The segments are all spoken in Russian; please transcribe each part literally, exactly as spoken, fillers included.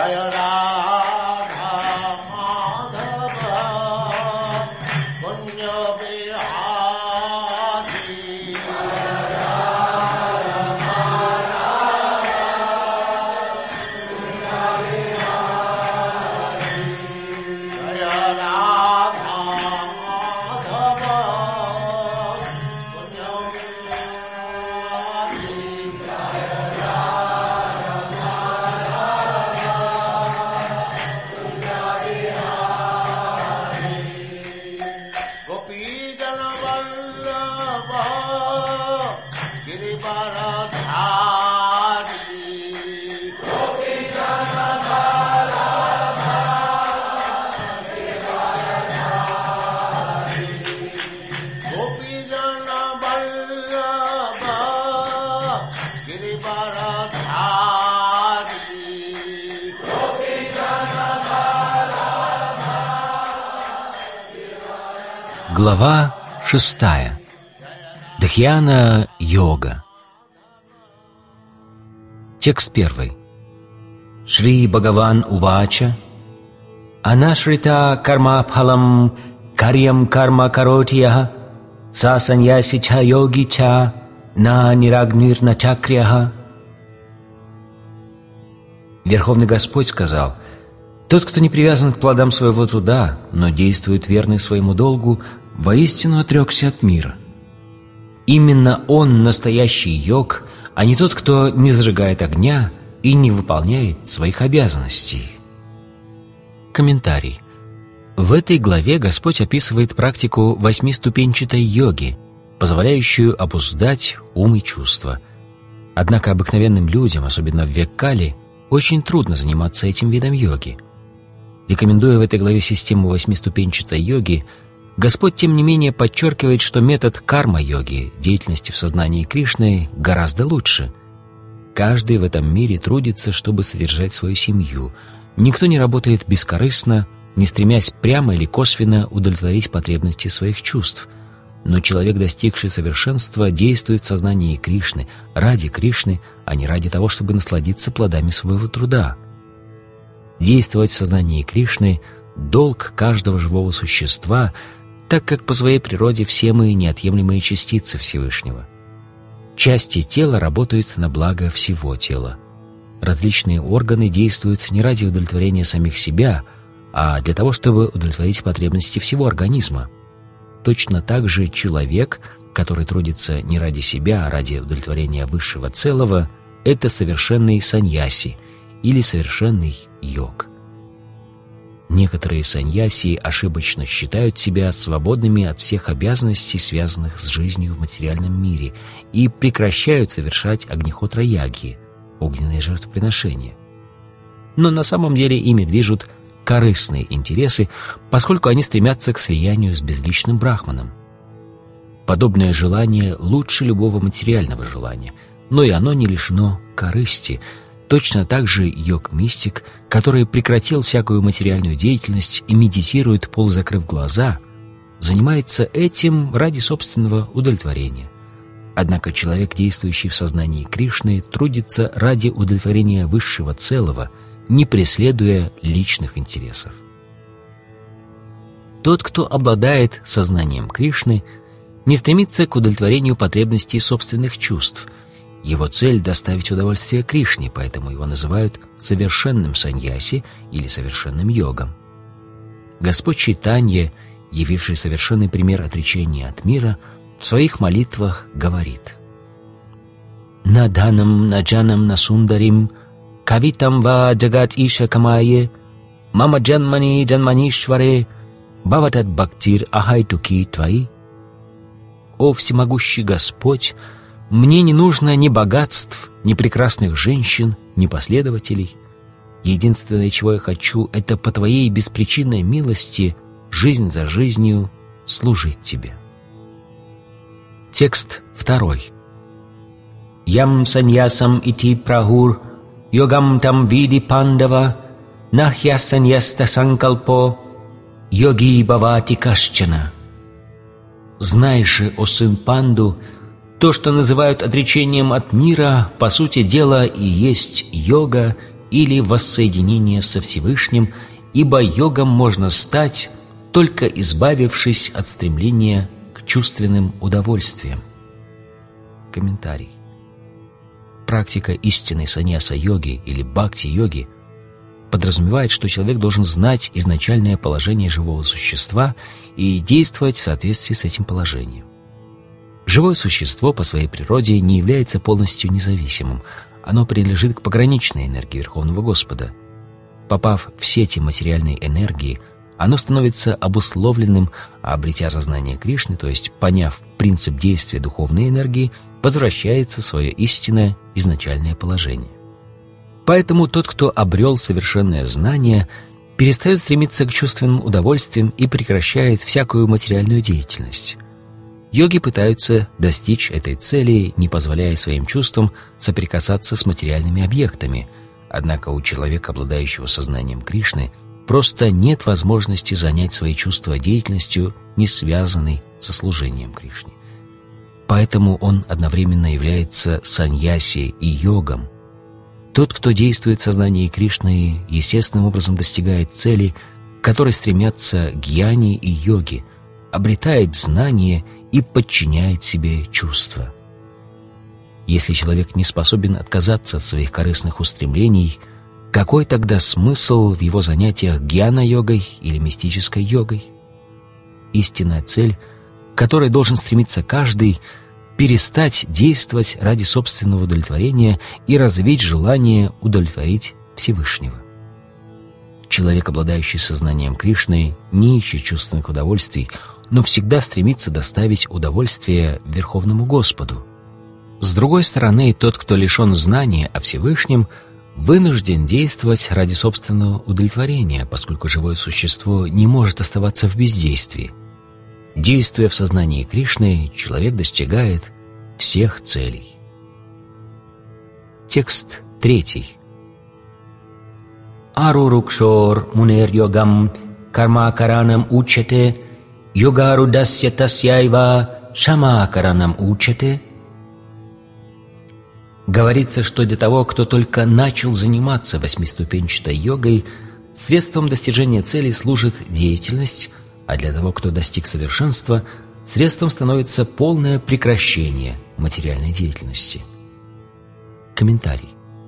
Глава шестая. Дхьяна-йога. Текст первый. Шри Бхагаван Увача Анашрита кармапхалам карьям карма каротьяха са саньяси ча йоги ча на нирагнир на чакрьяха. Верховный Господь сказал: «Тот, кто не привязан к плодам своего труда, но действует верно своему долгу, воистину отрекся от мира. Именно он настоящий йог, а не тот, кто не зажигает огня и не выполняет своих обязанностей». Комментарий. В этой главе Господь описывает практику восьмиступенчатой йоги, позволяющую обуздать ум и чувства. Однако обыкновенным людям, особенно в век Кали, очень трудно заниматься этим видом йоги. Рекомендуя в этой главе систему восьмиступенчатой йоги, Господь, тем не менее, подчеркивает, что метод карма-йоги, деятельности в сознании Кришны, гораздо лучше. Каждый в этом мире трудится, чтобы содержать свою семью. Никто не работает бескорыстно, не стремясь прямо или косвенно удовлетворить потребности своих чувств. Но человек, достигший совершенства, действует в сознании Кришны, ради Кришны, а не ради того, чтобы насладиться плодами своего труда. Действовать в сознании Кришны – долг каждого живого существа, так как по своей природе все мы неотъемлемые частицы Всевышнего. Части тела работают на благо всего тела. Различные органы действуют не ради удовлетворения самих себя, а для того, чтобы удовлетворить потребности всего организма. Точно так же человек, который трудится не ради себя, а ради удовлетворения высшего целого, это совершенный саньяси или совершенный йог. Некоторые саньяси ошибочно считают себя свободными от всех обязанностей, связанных с жизнью в материальном мире, и прекращают совершать агнихотра-яги, огненные жертвоприношения. Но на самом деле ими движут корыстные интересы, поскольку они стремятся к слиянию с безличным брахманом. Подобное желание лучше любого материального желания, но и оно не лишено корысти. Точно так же йог-мистик, который прекратил всякую материальную деятельность и медитирует, полузакрыв глаза, занимается этим ради собственного удовлетворения. Однако человек, действующий в сознании Кришны, трудится ради удовлетворения высшего целого, не преследуя личных интересов. Тот, кто обладает сознанием Кришны, не стремится к удовлетворению потребностей собственных чувств. Его цель — доставить удовольствие Кришне, поэтому его называют совершенным саньяси или совершенным йогом. Господь Чайтанья, явивший совершенный пример отречения от мира, в своих молитвах говорит: «Наданам наджанам насундарим кавитам ва джагат иша камае мама джанмани джанманишваре бхаватат бхактир ахайтуки твои». «О всемогущий Господь, мне не нужно ни богатств, ни прекрасных женщин, ни последователей. Единственное, чего я хочу, это по Твоей беспричинной милости, жизнь за жизнью, служить Тебе». Текст второй. «Ям саньясам ити прахур, йогам там види пандава, нахья саньяста санкалпо, йоги бхавати кашчана». «Знай же, о сын Панду, то, что называют отречением от мира, по сути дела и есть йога, или воссоединение со Всевышним, ибо йогом можно стать, только избавившись от стремления к чувственным удовольствиям. Комментарий. Практика истинной саньяса-йоги или бхакти-йоги подразумевает, что человек должен знать изначальное положение живого существа и действовать в соответствии с этим положением. Живое существо по своей природе не является полностью независимым, оно принадлежит к пограничной энергии Верховного Господа. Попав в сети материальной энергии, оно становится обусловленным, а обретя сознание Кришны, то есть поняв принцип действия духовной энергии, возвращается в свое истинное изначальное положение. Поэтому тот, кто обрел совершенное знание, перестает стремиться к чувственным удовольствиям и прекращает всякую материальную деятельность. Йоги пытаются достичь этой цели, не позволяя своим чувствам соприкасаться с материальными объектами, однако у человека, обладающего сознанием Кришны, просто нет возможности занять свои чувства деятельностью, не связанной со служением Кришне. Поэтому он одновременно является саньяси и йогом. Тот, кто действует в сознании Кришны, естественным образом достигает цели, к которой стремятся гьяни и йоги, обретает знание и подчиняет себе чувства. Если человек не способен отказаться от своих корыстных устремлений, какой тогда смысл в его занятиях гьяна-йогой или мистической йогой? Истинная цель, к которой должен стремиться каждый, перестать действовать ради собственного удовлетворения и развить желание удовлетворить Всевышнего. Человек, обладающий сознанием Кришны, не ищет чувственных удовольствий, но всегда стремится доставить удовольствие Верховному Господу. С другой стороны, тот, кто лишен знания о Всевышнем, вынужден действовать ради собственного удовлетворения, поскольку живое существо не может оставаться в бездействии. Действуя в сознании Кришны, человек достигает всех целей. Текст третий. Арурукшор мунер йогам кармакаранам учете йогарудасья тасьяйва шамакаранам учете. Говорится, что для того, кто только начал заниматься восьмиступенчатой йогой, средством достижения цели служит деятельность, а для того, кто достиг совершенства, средством становится полное прекращение материальной деятельности. Комментарий.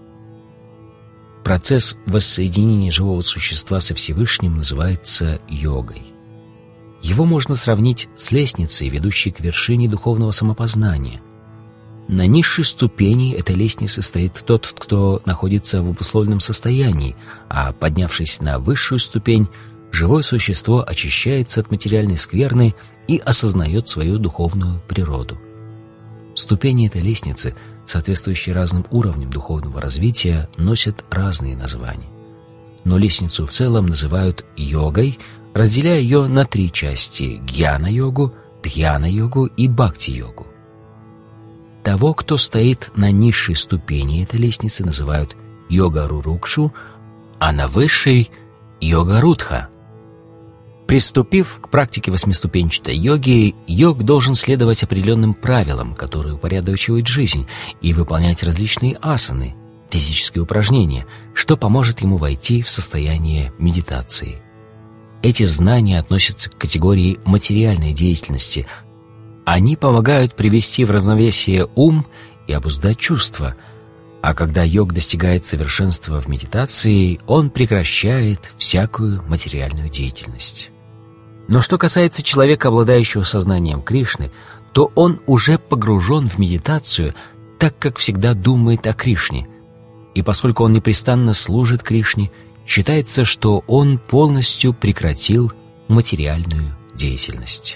Процесс воссоединения живого существа со Всевышним называется йогой. Его можно сравнить с лестницей, ведущей к вершине духовного самопознания. На низшей ступени этой лестницы стоит тот, кто находится в обусловленном состоянии, а поднявшись на высшую ступень, живое существо очищается от материальной скверны и осознает свою духовную природу. Ступени этой лестницы, соответствующие разным уровням духовного развития, носят разные названия. Но лестницу в целом называют йогой, разделяя ее на три части – гьяна-йогу, дхьяна-йогу и бхакти-йогу. Того, кто стоит на низшей ступени этой лестницы, называют йога-рурукшу, а на высшей – йога-рудха. Приступив к практике восьмиступенчатой йоги, йог должен следовать определенным правилам, которые упорядочивают жизнь, и выполнять различные асаны, физические упражнения, что поможет ему войти в состояние медитации. Эти знания относятся к категории материальной деятельности. Они помогают привести в равновесие ум и обуздать чувства, а когда йог достигает совершенства в медитации, он прекращает всякую материальную деятельность. Но что касается человека, обладающего сознанием Кришны, то он уже погружен в медитацию, так как всегда думает о Кришне. И поскольку он непрестанно служит Кришне, считается, что он полностью прекратил материальную деятельность.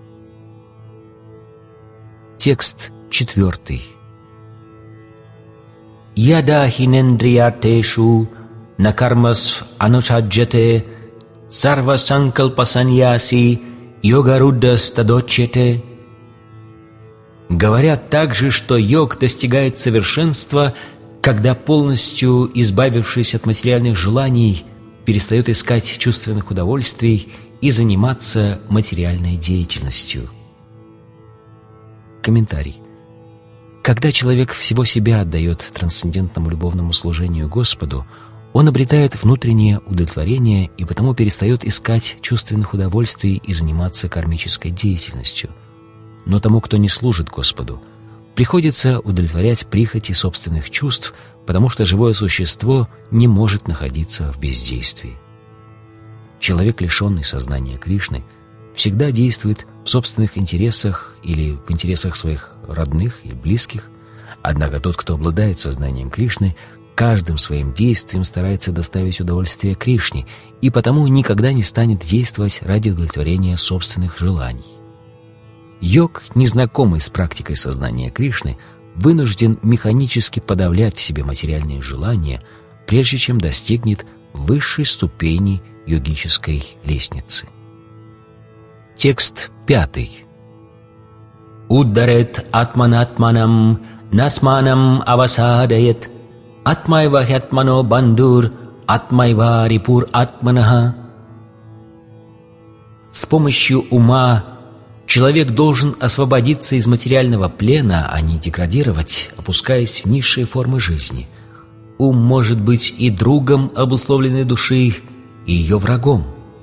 Текст четвертый. Яда хинендриятешу накармасв анучаджате сарва санкалпа саньяси йога-рудда стадочете. Говорят также, что йог достигает совершенства, когда, полностью избавившись от материальных желаний, перестает искать чувственных удовольствий и заниматься материальной деятельностью. Комментарий. Когда человек всего себя отдает трансцендентному любовному служению Господу, Он обретает внутреннее удовлетворение и потому перестает искать чувственных удовольствий и заниматься кармической деятельностью. Но тому, кто не служит Господу, приходится удовлетворять прихоти собственных чувств, потому что живое существо не может находиться в бездействии. Человек, лишенный сознания Кришны, всегда действует в собственных интересах или в интересах своих родных и близких, однако тот, кто обладает сознанием Кришны, каждым своим действием старается доставить удовольствие Кришне и потому никогда не станет действовать ради удовлетворения собственных желаний. Йог, незнакомый с практикой сознания Кришны, вынужден механически подавлять в себе материальные желания, прежде чем достигнет высшей ступени йогической лестницы. Текст пятый. Уддарет атманатманам натманам авасадает атмайва хятмано бандур атмайва рипур атманаха. С помощью ума человек должен освободиться из материального плена, а не деградировать, опускаясь в низшие формы жизни. Ум может быть и другом обусловленной души, и ее врагом.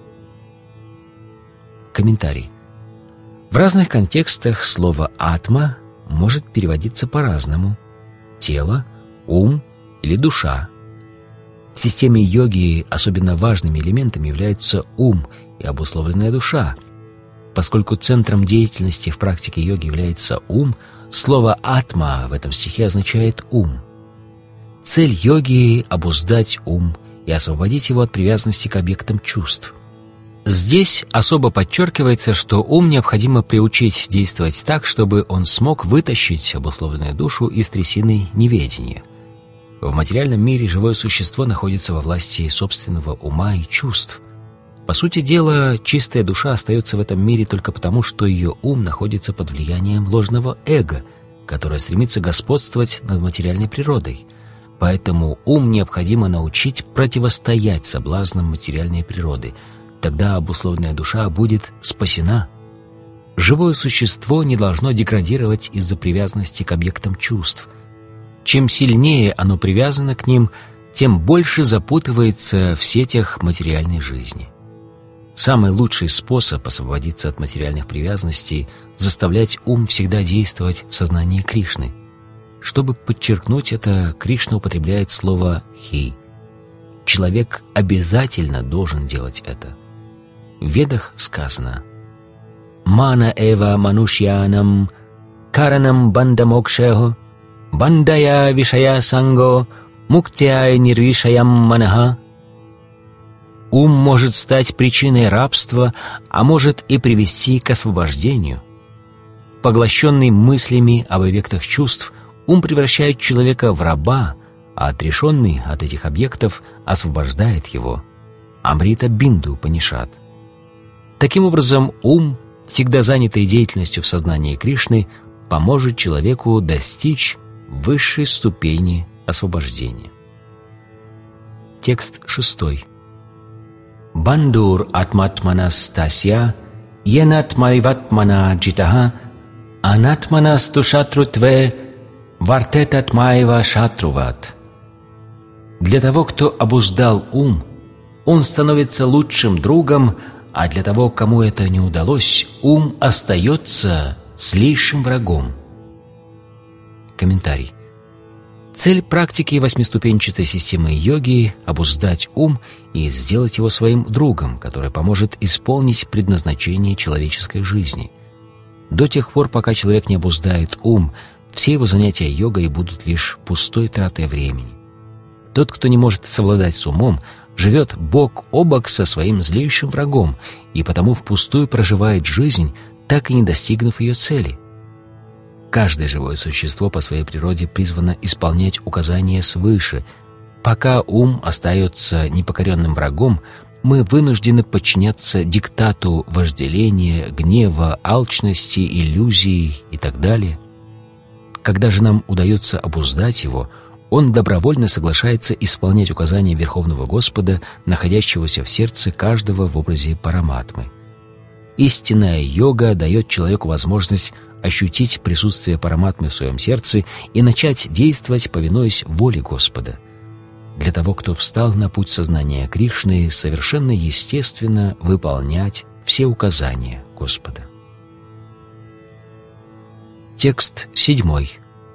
Комментарий. В разных контекстах слово «атма» может переводиться по-разному. Тело, ум или душа. В системе йоги особенно важными элементами являются ум и обусловленная душа. Поскольку центром деятельности в практике йоги является ум, слово «атма» в этом стихе означает «ум». Цель йоги — обуздать ум и освободить его от привязанности к объектам чувств. Здесь особо подчеркивается, что ум необходимо приучить действовать так, чтобы он смог вытащить обусловленную душу из трясины неведения. В материальном мире живое существо находится во власти собственного ума и чувств. По сути дела, чистая душа остается в этом мире только потому, что ее ум находится под влиянием ложного эго, которое стремится господствовать над материальной природой. Поэтому ум необходимо научить противостоять соблазнам материальной природы. Тогда обусловленная душа будет спасена. Живое существо не должно деградировать из-за привязанности к объектам чувств. Чем сильнее оно привязано к ним, тем больше запутывается в сетях материальной жизни. Самый лучший способ освободиться от материальных привязанностей — заставлять ум всегда действовать в сознании Кришны. Чтобы подчеркнуть это, Кришна употребляет слово «хи». Человек обязательно должен делать это. В Ведах сказано «Мана эва манушьянам каранам бандамокшехо бандая вишая санго муктяй нирвишаям манаха». Ум может стать причиной рабства, а может и привести к освобождению. Поглощенный мыслями об объектах чувств, ум превращает человека в раба, а отрешенный от этих объектов освобождает его. Амрита Бинду Упанишад. Таким образом, ум, всегда занятый деятельностью в сознании Кришны, поможет человеку достичь высшей ступени освобождения. Текст шестой. Бандур атматманастасья енатмайватмана джитаха анатманасту шатрутве вартетатмаева шатруват. Для того, кто обуздал ум, он становится лучшим другом, а для того, кому это не удалось, ум остается злейшим врагом. Комментарий. Цель практики восьмиступенчатой системы йоги — обуздать ум и сделать его своим другом, который поможет исполнить предназначение человеческой жизни. До тех пор, пока человек не обуздает ум, все его занятия йогой будут лишь пустой тратой времени. Тот, кто не может совладать с умом, живет бок о бок со своим злейшим врагом и потому впустую проживает жизнь, так и не достигнув ее цели. Каждое живое существо по своей природе призвано исполнять указания свыше. Пока ум остается непокоренным врагом, мы вынуждены подчиняться диктату вожделения, гнева, алчности, иллюзий и так далее. Когда же нам удается обуздать его, он добровольно соглашается исполнять указания Верховного Господа, находящегося в сердце каждого в образе Параматмы. Истинная йога дает человеку возможность ощутить присутствие Параматмы в своем сердце и начать действовать, повинуясь воле Господа. для того, кто встал на путь сознания Кришны, совершенно естественно выполнять все указания Господа. Текст седьмой.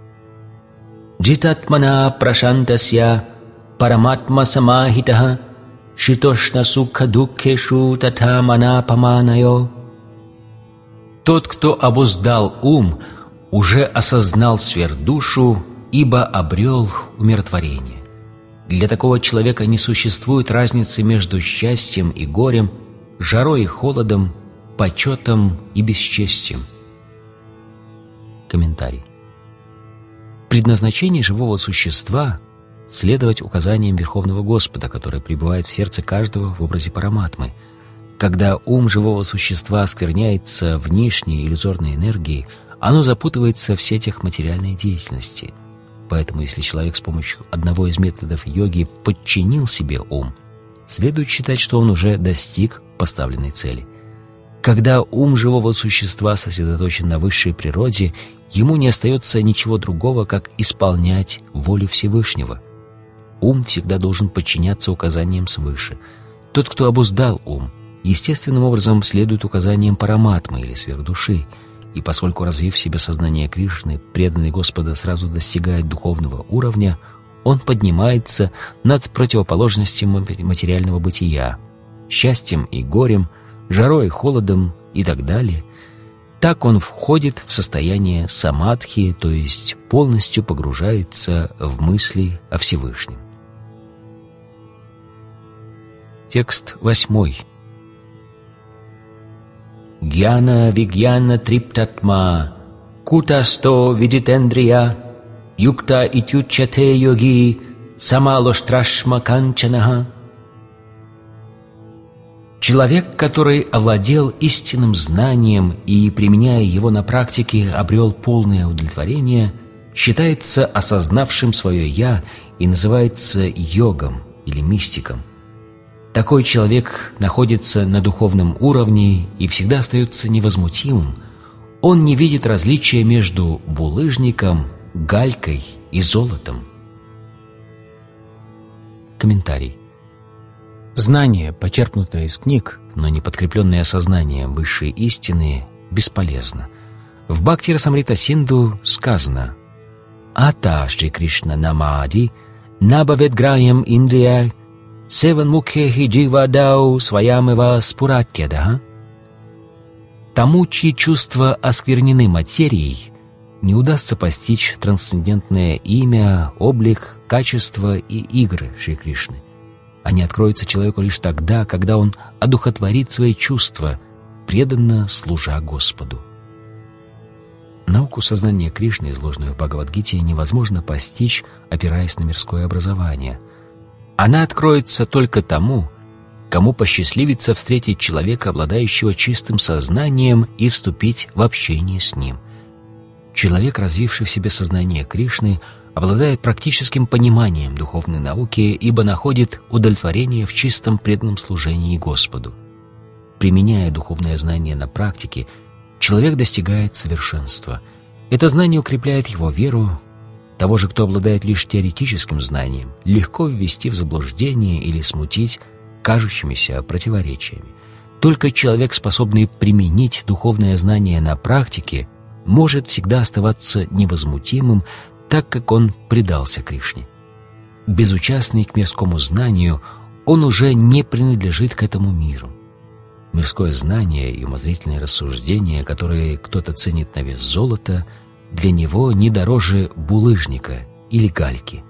Джитатмана прашантасья параматма самахитаха шитошна сукха дукхешу тата манапаманайо. Тот, кто обуздал ум, уже осознал сверхдушу, ибо обрел умиротворение. Для такого человека не существует разницы между счастьем и горем, жарой и холодом, почетом и бесчестием. Комментарий. Предназначение живого существа — следовать указаниям Верховного Господа, который пребывает в сердце каждого в образе Параматмы. Когда ум живого существа оскверняется внешней иллюзорной энергией, оно запутывается в сетях материальной деятельности. Поэтому, если человек с помощью одного из методов йоги подчинил себе ум, следует считать, что он уже достиг поставленной цели. Когда ум живого существа сосредоточен на высшей природе, ему не остается ничего другого, как исполнять волю Всевышнего. Ум всегда должен подчиняться указаниям свыше. Тот, кто обуздал ум, естественным образом следует указаниям Параматмы или сверхдуши, и поскольку, развив в себе сознание Кришны, преданный Господа сразу достигает духовного уровня, он поднимается над противоположностями материального бытия, счастьем и горем, жарой и холодом и так далее. Так он входит в состояние самадхи, то есть полностью погружается в мысли о Всевышнем. Текст восьмой. Гьяна вигьяна триптатма кутасто видитендрия юкта итючате йоги самалоштрашма канчанаха. Человек, который овладел истинным знанием и, применяя его на практике, обрел полное удовлетворение, считается осознавшим свое «я» и называется йогом или мистиком. Такой человек находится на духовном уровне и всегда остается невозмутимым. Он не видит различия между булыжником, галькой и золотом. Комментарий. Знание, почерпнутое из книг, но не подкрепленное сознанием высшей истины, бесполезно. В Бхакти-расамрита Синду сказано: «Ата Шри Кришна намади набаведграям индрия севан мукхехи дживадау своямева спуратьяда». Тому, чьи чувства осквернены материей, не удастся постичь трансцендентное имя, облик, качество и игры Шри Кришны. Они откроются человеку лишь тогда, когда он одухотворит свои чувства, преданно служа Господу. Науку сознания Кришны, изложенную в Бхагавад-гите, невозможно постичь, опираясь на мирское образование. Она откроется только тому, кому посчастливится встретить человека, обладающего чистым сознанием, и вступить в общение с ним. Человек, развивший в себе сознание Кришны, обладает практическим пониманием духовной науки, ибо находит удовлетворение в чистом преданном служении Господу. Применяя духовное знание на практике, человек достигает совершенства. Это знание укрепляет его веру. Того же, кто обладает лишь теоретическим знанием, легко ввести в заблуждение или смутить кажущимися противоречиями. Только человек, способный применить духовное знание на практике, может всегда оставаться невозмутимым, так как он предался Кришне. Безучастный к мирскому знанию, он уже не принадлежит к этому миру. Мирское знание и умозрительные рассуждения, которые кто-то ценит на вес золота, для него не дороже булыжника или гальки.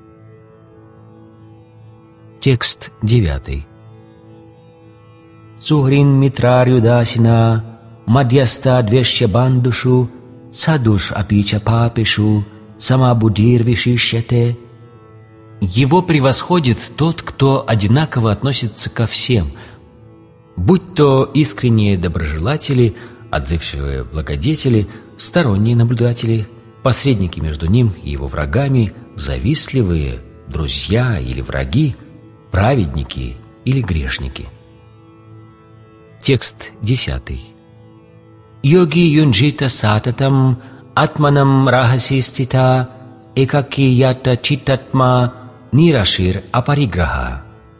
Текст девятый. Сухрин митрарюдасина мадьяста двешья бандушу садуш апича папишу самабудир вишишьяте. Его превосходит тот, кто одинаково относится ко всем, будь то искренние доброжелатели, отзывчивые благодетели, сторонние наблюдатели, посредники между ним и его врагами, завистливые, друзья или враги, праведники или грешники. Текст десятый. Йоги юнджита сататам атманам рахаси стита экаки ята читатма нирашир апариграха.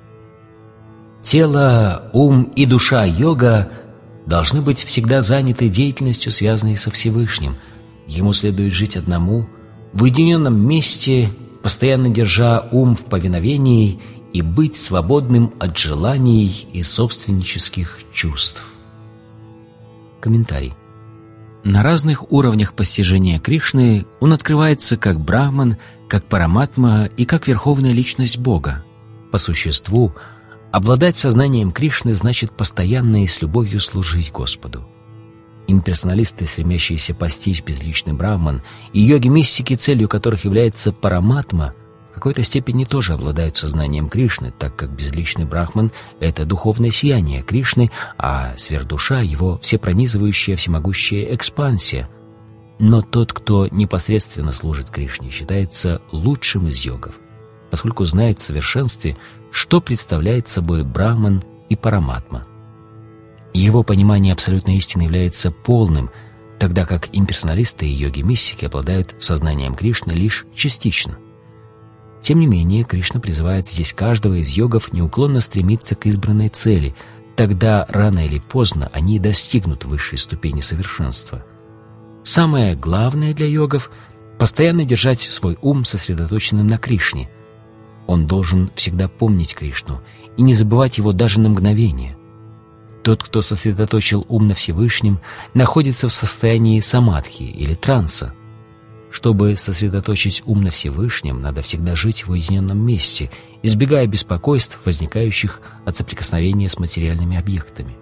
Тело, ум и душа йога должны быть всегда заняты деятельностью, связанной со Всевышним. Ему следует жить одному, в уединенном месте, постоянно держа ум в повиновении и быть свободным от желаний и собственнических чувств. Комментарий. На разных уровнях постижения Кришны он открывается как Брахман, как Параматма и как Верховная Личность Бога. По существу, обладать сознанием Кришны значит постоянно и с любовью служить Господу. Имперсоналисты, стремящиеся постичь безличный Брахман, и йоги-мистики, целью которых является Параматма, в какой-то степени тоже обладают сознанием Кришны, так как безличный Брахман — это духовное сияние Кришны, а сверхдуша — его всепронизывающая, всемогущая экспансия. Но тот, кто непосредственно служит Кришне, считается лучшим из йогов, поскольку знает в совершенстве, что представляет собой Брахман и Параматма. Его понимание абсолютной истины является полным, тогда как имперсоналисты и йоги-мистики обладают сознанием Кришны лишь частично. Тем не менее, Кришна призывает здесь каждого из йогов неуклонно стремиться к избранной цели, тогда рано или поздно они достигнут высшей ступени совершенства. Самое главное для йогов — постоянно держать свой ум сосредоточенным на Кришне. Он должен всегда помнить Кришну и не забывать его даже на мгновение. Тот, кто сосредоточил ум на Всевышнем, находится в состоянии самадхи или транса. Чтобы сосредоточить ум на Всевышнем, надо всегда жить в уединенном месте, избегая беспокойств, возникающих от соприкосновения с материальными объектами.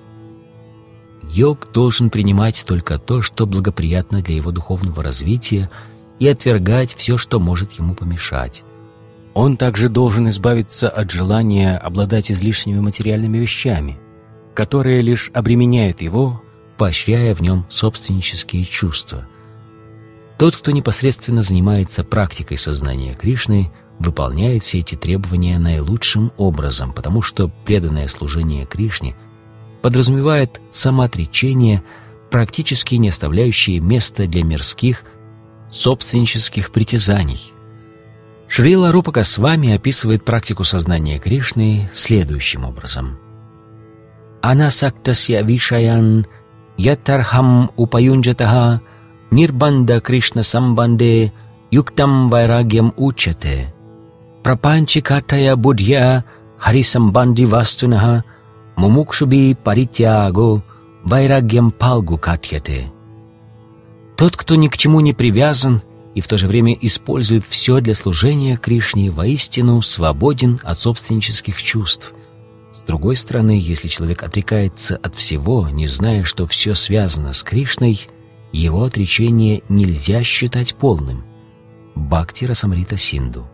Йог должен принимать только то, что благоприятно для его духовного развития, и отвергать все, что может ему помешать. Он также должен избавиться от желания обладать излишними материальными вещами, которые лишь обременяют его, поощряя в нем собственнические чувства. Тот, кто непосредственно занимается практикой сознания Кришны, выполняет все эти требования наилучшим образом, потому что преданное служение Кришне подразумевает самоотречение, практически не оставляющее места для мирских, собственнических притязаний. Шрила Рупа Госвами описывает практику сознания Кришны следующим образом. «Анасактасья вишаян ятархам упаюнджатаха нирбанда Кришна самбанде юктам вайрагьям учате прапанчикатая будья харисамбанди вастунаха мумукшуби паритяго вайрагьям палгу катьяте». Тот, кто ни к чему не привязан и в то же время использует все для служения Кришне, воистину свободен от собственнических чувств. С другой стороны, если человек отрекается от всего, не зная, что все связано с Кришной, его отречение нельзя считать полным. Бхакти Расамрита Синду.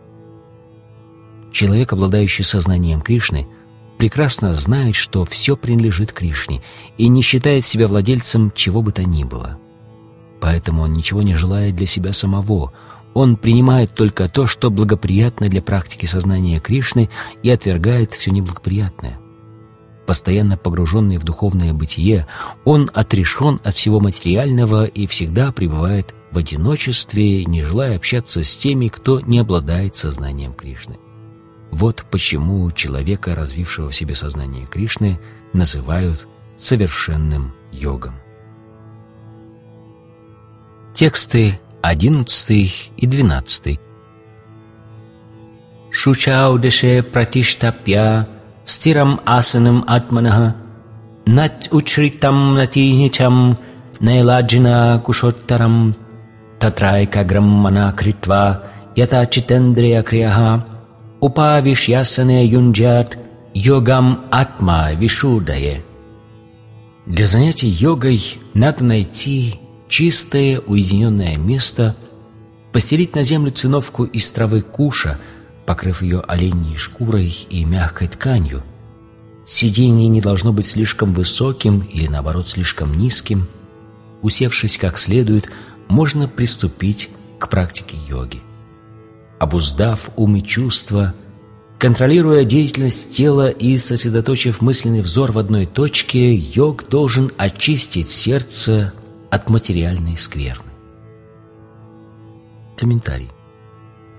Человек, обладающий сознанием Кришны, прекрасно знает, что все принадлежит Кришне и не считает себя владельцем чего бы то ни было. Поэтому он ничего не желает для себя самого. Он принимает только то, что благоприятно для практики сознания Кришны, и отвергает все неблагоприятное. Постоянно погруженный в духовное бытие, он отрешен от всего материального и всегда пребывает в одиночестве, не желая общаться с теми, кто не обладает сознанием Кришны. Вот почему человека, развившего в себе сознание Кришны, называют совершенным йогом. Тексты одиннадцатый и двенадцатый. Шучаудеше пратиштапья стирам асанам атманаха нат учритам натиничам найладжина кушоттарам татрайкаграм манакритва ята читендрея крияха упавишьясане юнджат йогам атма вишудае. Для занятий йогой надо найти чистое уединенное место, постелить на землю циновку из травы куша, покрыв ее оленьей шкурой и мягкой тканью. Сиденье не должно быть слишком высоким или, наоборот, слишком низким. Усевшись как следует, можно приступить к практике йоги. Обуздав ум и чувства, контролируя деятельность тела и сосредоточив мысленный взор в одной точке, йог должен очистить сердце от материальной скверны. Комментарий.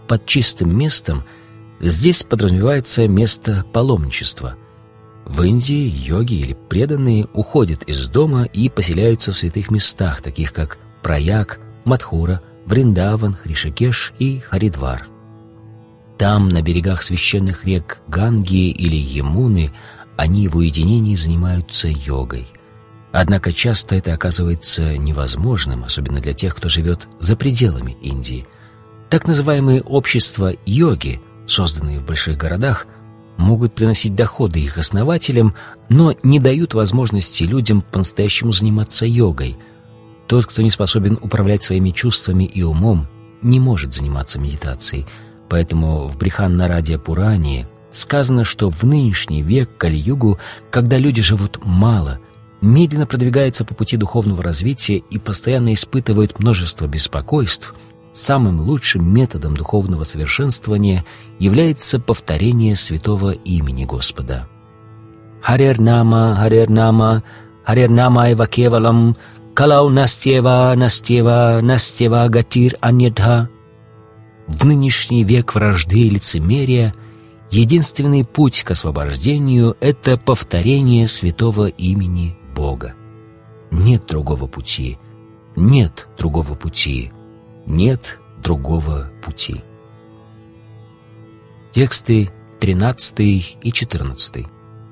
Под чистым местом здесь подразумевается место паломничества. В Индии йоги или преданные уходят из дома и поселяются в святых местах, таких как Праяг, Мадхура, Вриндаван, Ришикеш и Харидвар. Там, на берегах священных рек Ганги или Ямуны, они в уединении занимаются йогой. Однако часто это оказывается невозможным, особенно для тех, кто живет за пределами Индии. Так называемые общества йоги, созданные в больших городах, могут приносить доходы их основателям, но не дают возможности людям по-настоящему заниматься йогой. Тот, кто не способен управлять своими чувствами и умом, не может заниматься медитацией. Поэтому в Бриханнарадья Пуране сказано, что в нынешний век Кали-югу, когда люди живут мало, медленно продвигаются по пути духовного развития и постоянно испытывают множество беспокойств, самым лучшим методом духовного совершенствования является повторение святого имени Господа. Харер-нама, Харер-нама, Харер-нама эва кевалам, калау настева, настева, настева гатир аньядха. В нынешний век вражды и лицемерия единственный путь к освобождению — это повторение святого имени Бога. Нет другого пути, нет другого пути, нет другого пути. Тексты тринадцатый и четырнадцатый.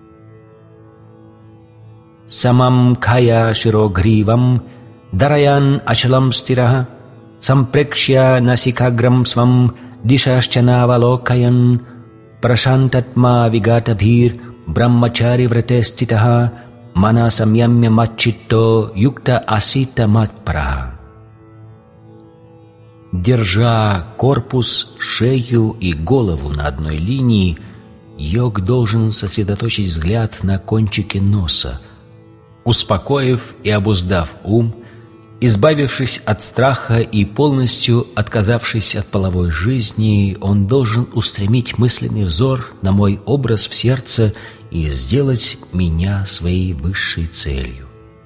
Самам кая широгривам дараян ачалам стираха сампрекшья насикаграм свам дишашчанавалокаян прашантатма вигатабхир брахмачари врате ститаха мана самьямья маччитто юкта асита матпраха. Держа корпус, шею и голову на одной линии, йог должен сосредоточить взгляд на кончике носа. Успокоив и обуздав ум, избавившись от страха и полностью отказавшись от половой жизни, он должен устремить мысленный взор на мой образ в сердце и сделать меня своей высшей целью.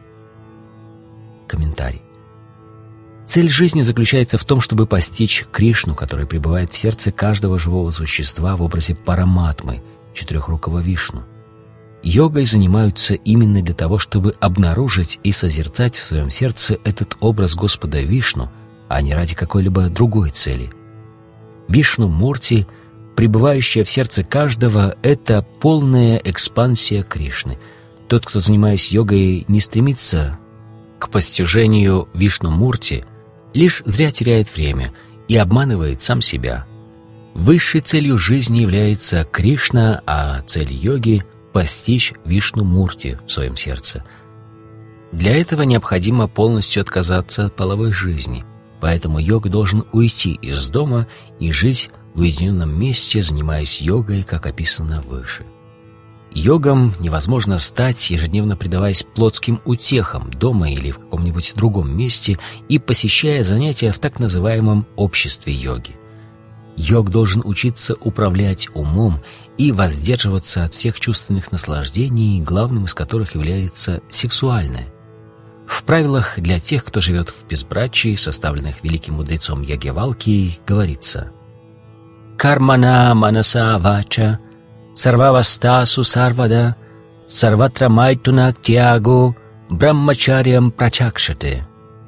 Комментарий. Цель жизни заключается в том, чтобы постичь Кришну, который пребывает в сердце каждого живого существа в образе Параматмы, четырехрукого Вишну. Йогой занимаются именно для того, чтобы обнаружить и созерцать в своем сердце этот образ Господа Вишну, а не ради какой-либо другой цели. Вишну-мурти, пребывающая в сердце каждого, — это полная экспансия Кришны. Тот, кто, занимаясь йогой, не стремится к постижению Вишну-мурти, лишь зря теряет время и обманывает сам себя. Высшей целью жизни является Кришна, а цель йоги — постичь Вишну-мурти в своем сердце. Для этого необходимо полностью отказаться от половой жизни, поэтому йог должен уйти из дома и жить в уединенном месте, занимаясь йогой, как описано выше. Йогам невозможно стать, ежедневно предаваясь плотским утехам дома или в каком-нибудь другом месте и посещая занятия в так называемом обществе йоги. Йог должен учиться управлять умом и воздерживаться от всех чувственных наслаждений, главным из которых является сексуальное. В правилах для тех, кто живет в безбрачии, составленных великим мудрецом Ягьявалкией, говорится: «Кармана манаса вача сарвавастасу сарвада сарватра майтунак тяго брахмачарьям прачакшате».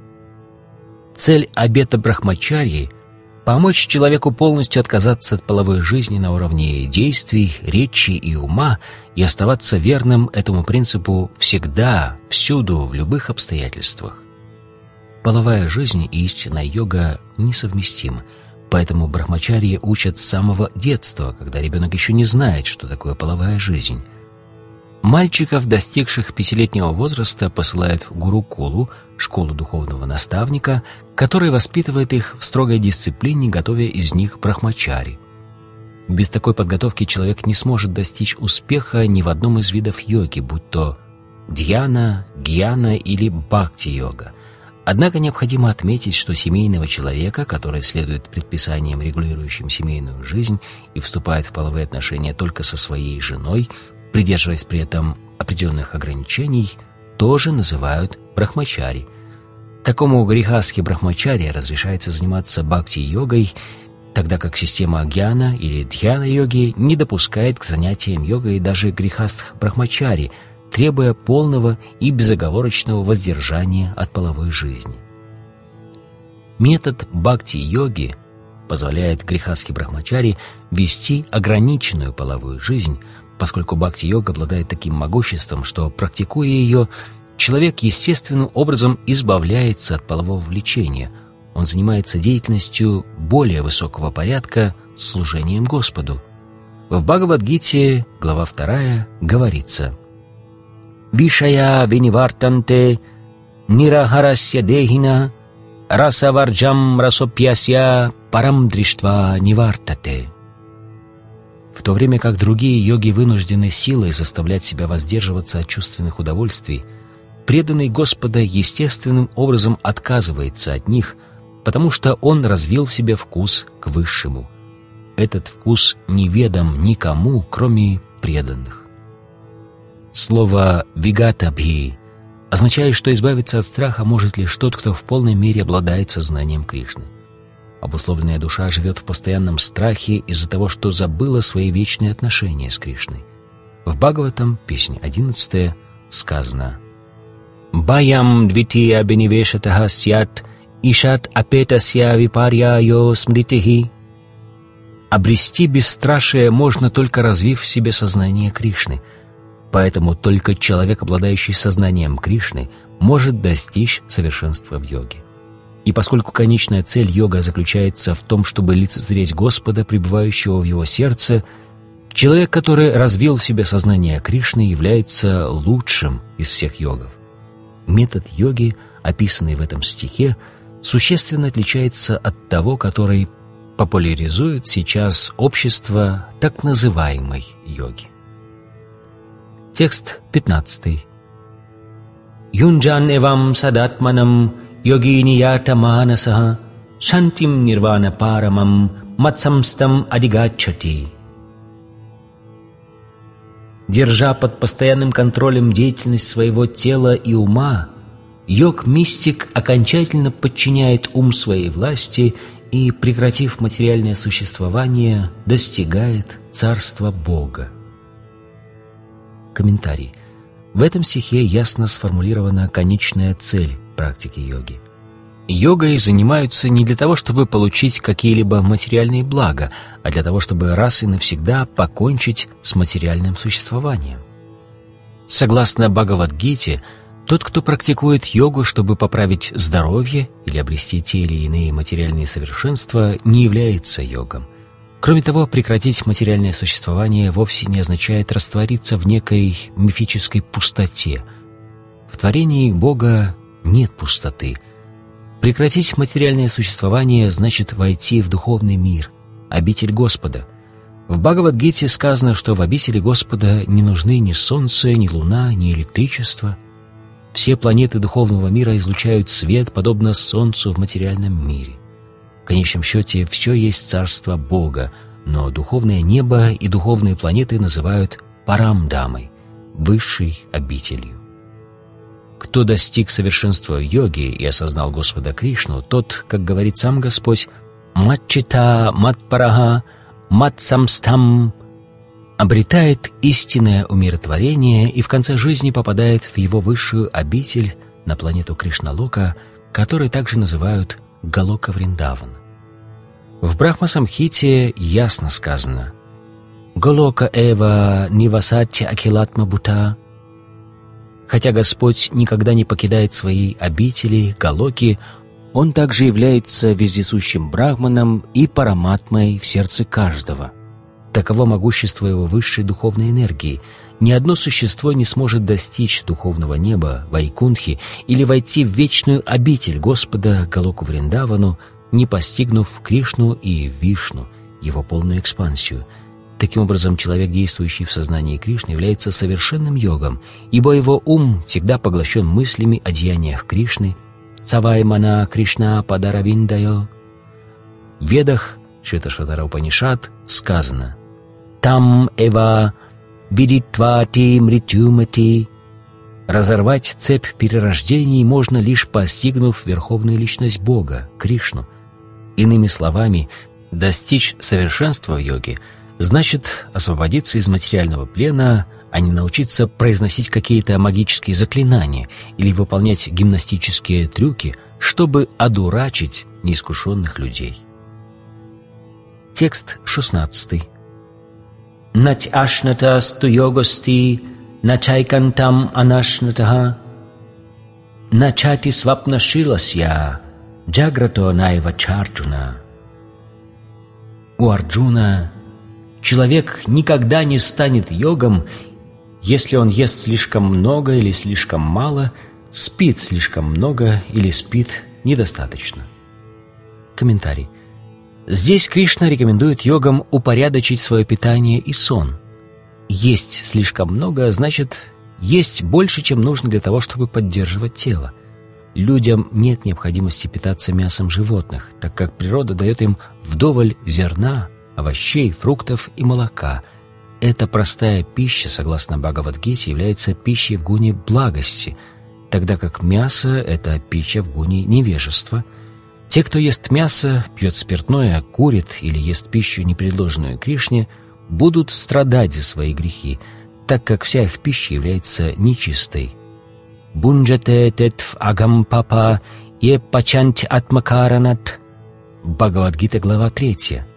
Цель обета брахмачарьи — помочь человеку полностью отказаться от половой жизни на уровне действий, речи и ума и оставаться верным этому принципу всегда, всюду, в любых обстоятельствах. Половая жизнь и истинная йога несовместимы, поэтому брахмачарьи учат с самого детства, когда ребенок еще не знает, что такое половая жизнь. Мальчиков, достигших пятилетнего возраста, посылают в гурукулу, школу духовного наставника, который воспитывает их в строгой дисциплине, готовя из них брахмачари. Без такой подготовки человек не сможет достичь успеха ни в одном из видов йоги, будь то дьяна, гьяна или бхакти-йога. Однако необходимо отметить, что семейного человека, который следует предписаниям, регулирующим семейную жизнь, и вступает в половые отношения только со своей женой, придерживаясь при этом определенных ограничений, тоже называют брахмачари. Такому грихастхи брахмачари разрешается заниматься бхакти-йогой, тогда как система гьяна или дхьяна-йоги не допускает к занятиям йогой даже грехастх брахмачари, требуя полного и безоговорочного воздержания от половой жизни. Метод бхакти-йоги позволяет грехастхи брахмачари вести ограниченную половую жизнь, поскольку бхакти-йога обладает таким могуществом, что, практикуя ее, человек естественным образом избавляется от полового влечения. Он занимается деятельностью более высокого порядка, служением Господу. В Бхагавад-гите, глава вторая, говорится: «Вишая винивартанте нирахарасья дехина расаварджам расопьясья парам дриштва нивартате». В то время как другие йоги вынуждены силой заставлять себя воздерживаться от чувственных удовольствий, преданный Господа естественным образом отказывается от них, потому что он развил в себе вкус к высшему. Этот вкус неведом никому, кроме преданных. Слово «вигатабхи» означает, что избавиться от страха может лишь тот, кто в полной мере обладает сознанием Кришны. Обусловленная душа живет в постоянном страхе из-за того, что забыла свои вечные отношения с Кришной. В Бхагаватам, песня одиннадцатая, сказано: «Баям двития бенивешатаха сят ишат апетасья випарьяйо смритихи». Обрести бесстрашие можно, только развив в себе сознание Кришны. Поэтому только человек, обладающий сознанием Кришны, может достичь совершенства в йоге. И поскольку конечная цель йога заключается в том, чтобы лицезреть Господа, пребывающего в его сердце, человек, который развил в себе сознание Кришны, является лучшим из всех йогов. Метод йоги, описанный в этом стихе, существенно отличается от того, который популяризует сейчас общество так называемой йоги. Текст пятнадцатый. «Юнджан эвам садатманам йогини ята манасаха шантим нирвана парамам матсамстам адигачати». Держа под постоянным контролем деятельность своего тела и ума, йог-мистик окончательно подчиняет ум своей власти и, прекратив материальное существование, достигает царства Бога. Комментарий. В этом стихе ясно сформулирована конечная цель практики йоги. Йогой занимаются не для того, чтобы получить какие-либо материальные блага, а для того, чтобы раз и навсегда покончить с материальным существованием. Согласно Бхагавад-гите, тот, кто практикует йогу, чтобы поправить здоровье или обрести те или иные материальные совершенства, не является йогом. Кроме того, прекратить материальное существование вовсе не означает раствориться в некой мифической пустоте. В творении Бога нет пустоты. Прекратить материальное существование значит войти в духовный мир, обитель Господа. В Бхагавад-гите сказано, что в обители Господа не нужны ни солнце, ни луна, ни электричество. Все планеты духовного мира излучают свет, подобно солнцу в материальном мире. В конечном счете, все есть царство Бога, но духовное небо и духовные планеты называют Парамдамой, высшей обителью. Кто достиг совершенства в йоге и осознал Господа Кришну, тот, как говорит сам Господь, «Матчита матпарага матсамстам», обретает истинное умиротворение и в конце жизни попадает в его высшую обитель на планету Кришналока, которую также называют Галока Вриндаван. В Брахма-самхите ясно сказано: «Галока эва нивасатья акилатма бута». Хотя Господь никогда не покидает своей обители, Галоки, Он также является вездесущим Брахманом и Параматмой в сердце каждого. Таково могущество Его высшей духовной энергии. Ни одно существо не сможет достичь духовного неба, Вайкунтхи, или войти в вечную обитель Господа, Галоку Вриндавану, не постигнув Кришну и Вишну, Его полную экспансию. Таким образом, человек, действующий в сознании Кришны, является совершенным йогом, ибо его ум всегда поглощен мыслями о деяниях Кришны. «Саваймана Кришна Падаравиндайо». В Ведах, Шветашватара Упанишад, сказано: «Там эва видитвати мритюмати». Разорвать цепь перерождений можно лишь постигнув верховную личность Бога, Кришну. Иными словами, Достичь совершенства в йоге значит освободиться из материального плена, а не научиться произносить какие-то магические заклинания или выполнять гимнастические трюки, чтобы одурачить неискушенных людей. Текст шестнадцатый. Нать ашната сту йогости, начайкантам анашнатаха, начати свапна шиласья, джаграто найва чарджуна. У Арджуна человек никогда не станет йогом, если он ест слишком много или слишком мало, спит слишком много или спит недостаточно. Комментарий. Здесь Кришна рекомендует йогам упорядочить свое питание и сон. Есть слишком много значит есть больше, чем нужно для того, чтобы поддерживать тело. Людям нет необходимости питаться мясом животных, так как природа дает им вдоволь зерна, овощей, фруктов и молока. Эта простая пища, согласно Бхагавад-гите, является пищей в гуне благости, тогда как мясо — это пища в гуне невежества. Те, кто ест мясо, пьет спиртное, курит или ест пищу, не предложенную Кришне, будут страдать за свои грехи, так как вся их пища является нечистой. «Бунджате тетв агам папа е пачант атмакаранат» Бхагавад-гита, глава третья.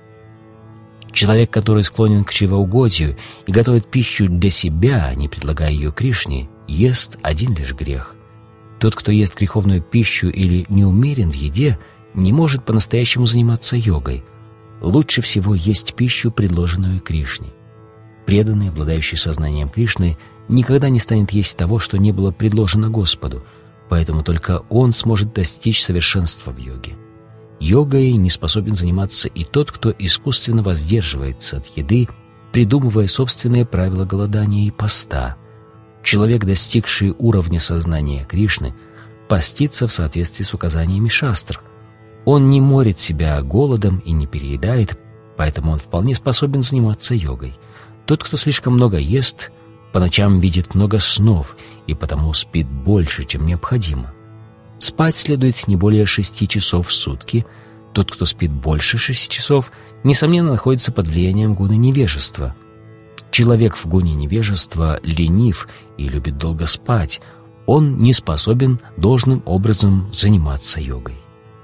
Человек, который склонен к чревоугодию и готовит пищу для себя, не предлагая ее Кришне, ест один лишь грех. Тот, кто ест греховную пищу или не умерен в еде, не может по-настоящему заниматься йогой. Лучше всего есть пищу, предложенную Кришне. Преданный, обладающий сознанием Кришны, никогда не станет есть того, что не было предложено Господу, поэтому только он сможет достичь совершенства в йоге. Йогой не способен заниматься и тот, кто искусственно воздерживается от еды, придумывая собственные правила голодания и поста. Человек, достигший уровня сознания Кришны, постится в соответствии с указаниями шастр. Он не морит себя голодом и не переедает, поэтому он вполне способен заниматься йогой. Тот, кто слишком много ест, по ночам видит много снов и потому спит больше, чем необходимо. Спать следует не более шести часов в сутки. Тот, кто спит больше шести часов, несомненно, находится под влиянием гуны невежества. Человек в гуне невежества ленив и любит долго спать. Он не способен должным образом заниматься йогой.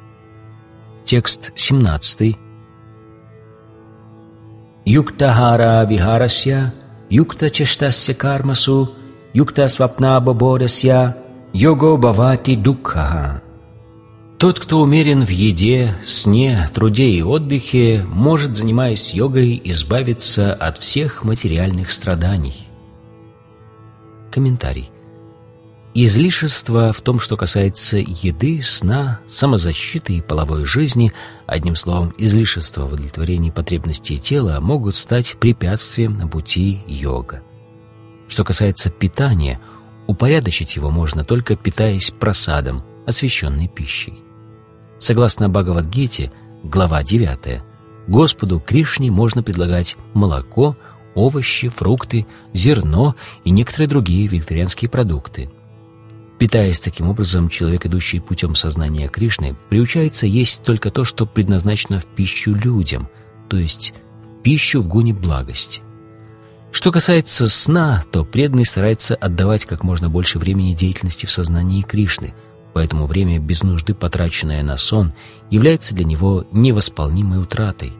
Текст семнадцатый. Юктахара вихарасья, юкта чештасья кармасу, юкта свапнаба бодасья, його бхавати дукха. Тот, кто умерен в еде, сне, труде и отдыхе, может, занимаясь йогой, избавиться от всех материальных страданий. Комментарий. Излишество в том, что касается еды, сна, самозащиты и половой жизни, одним словом, излишество в удовлетворении потребностей тела, могут стать препятствием на пути йога. Что касается питания, упорядочить его можно только питаясь прасадом, освященной пищей. Согласно Бхагавад-гите, глава девятая, Господу Кришне можно предлагать молоко, овощи, фрукты, зерно и некоторые другие вегетарианские продукты. Питаясь таким образом, человек, идущий путем сознания Кришны, приучается есть только то, что предназначено в пищу людям, то есть пищу в гуне благости. Что касается сна, то преданный старается отдавать как можно больше времени деятельности в сознании Кришны, поэтому время, без нужды потраченное на сон, является для него невосполнимой утратой.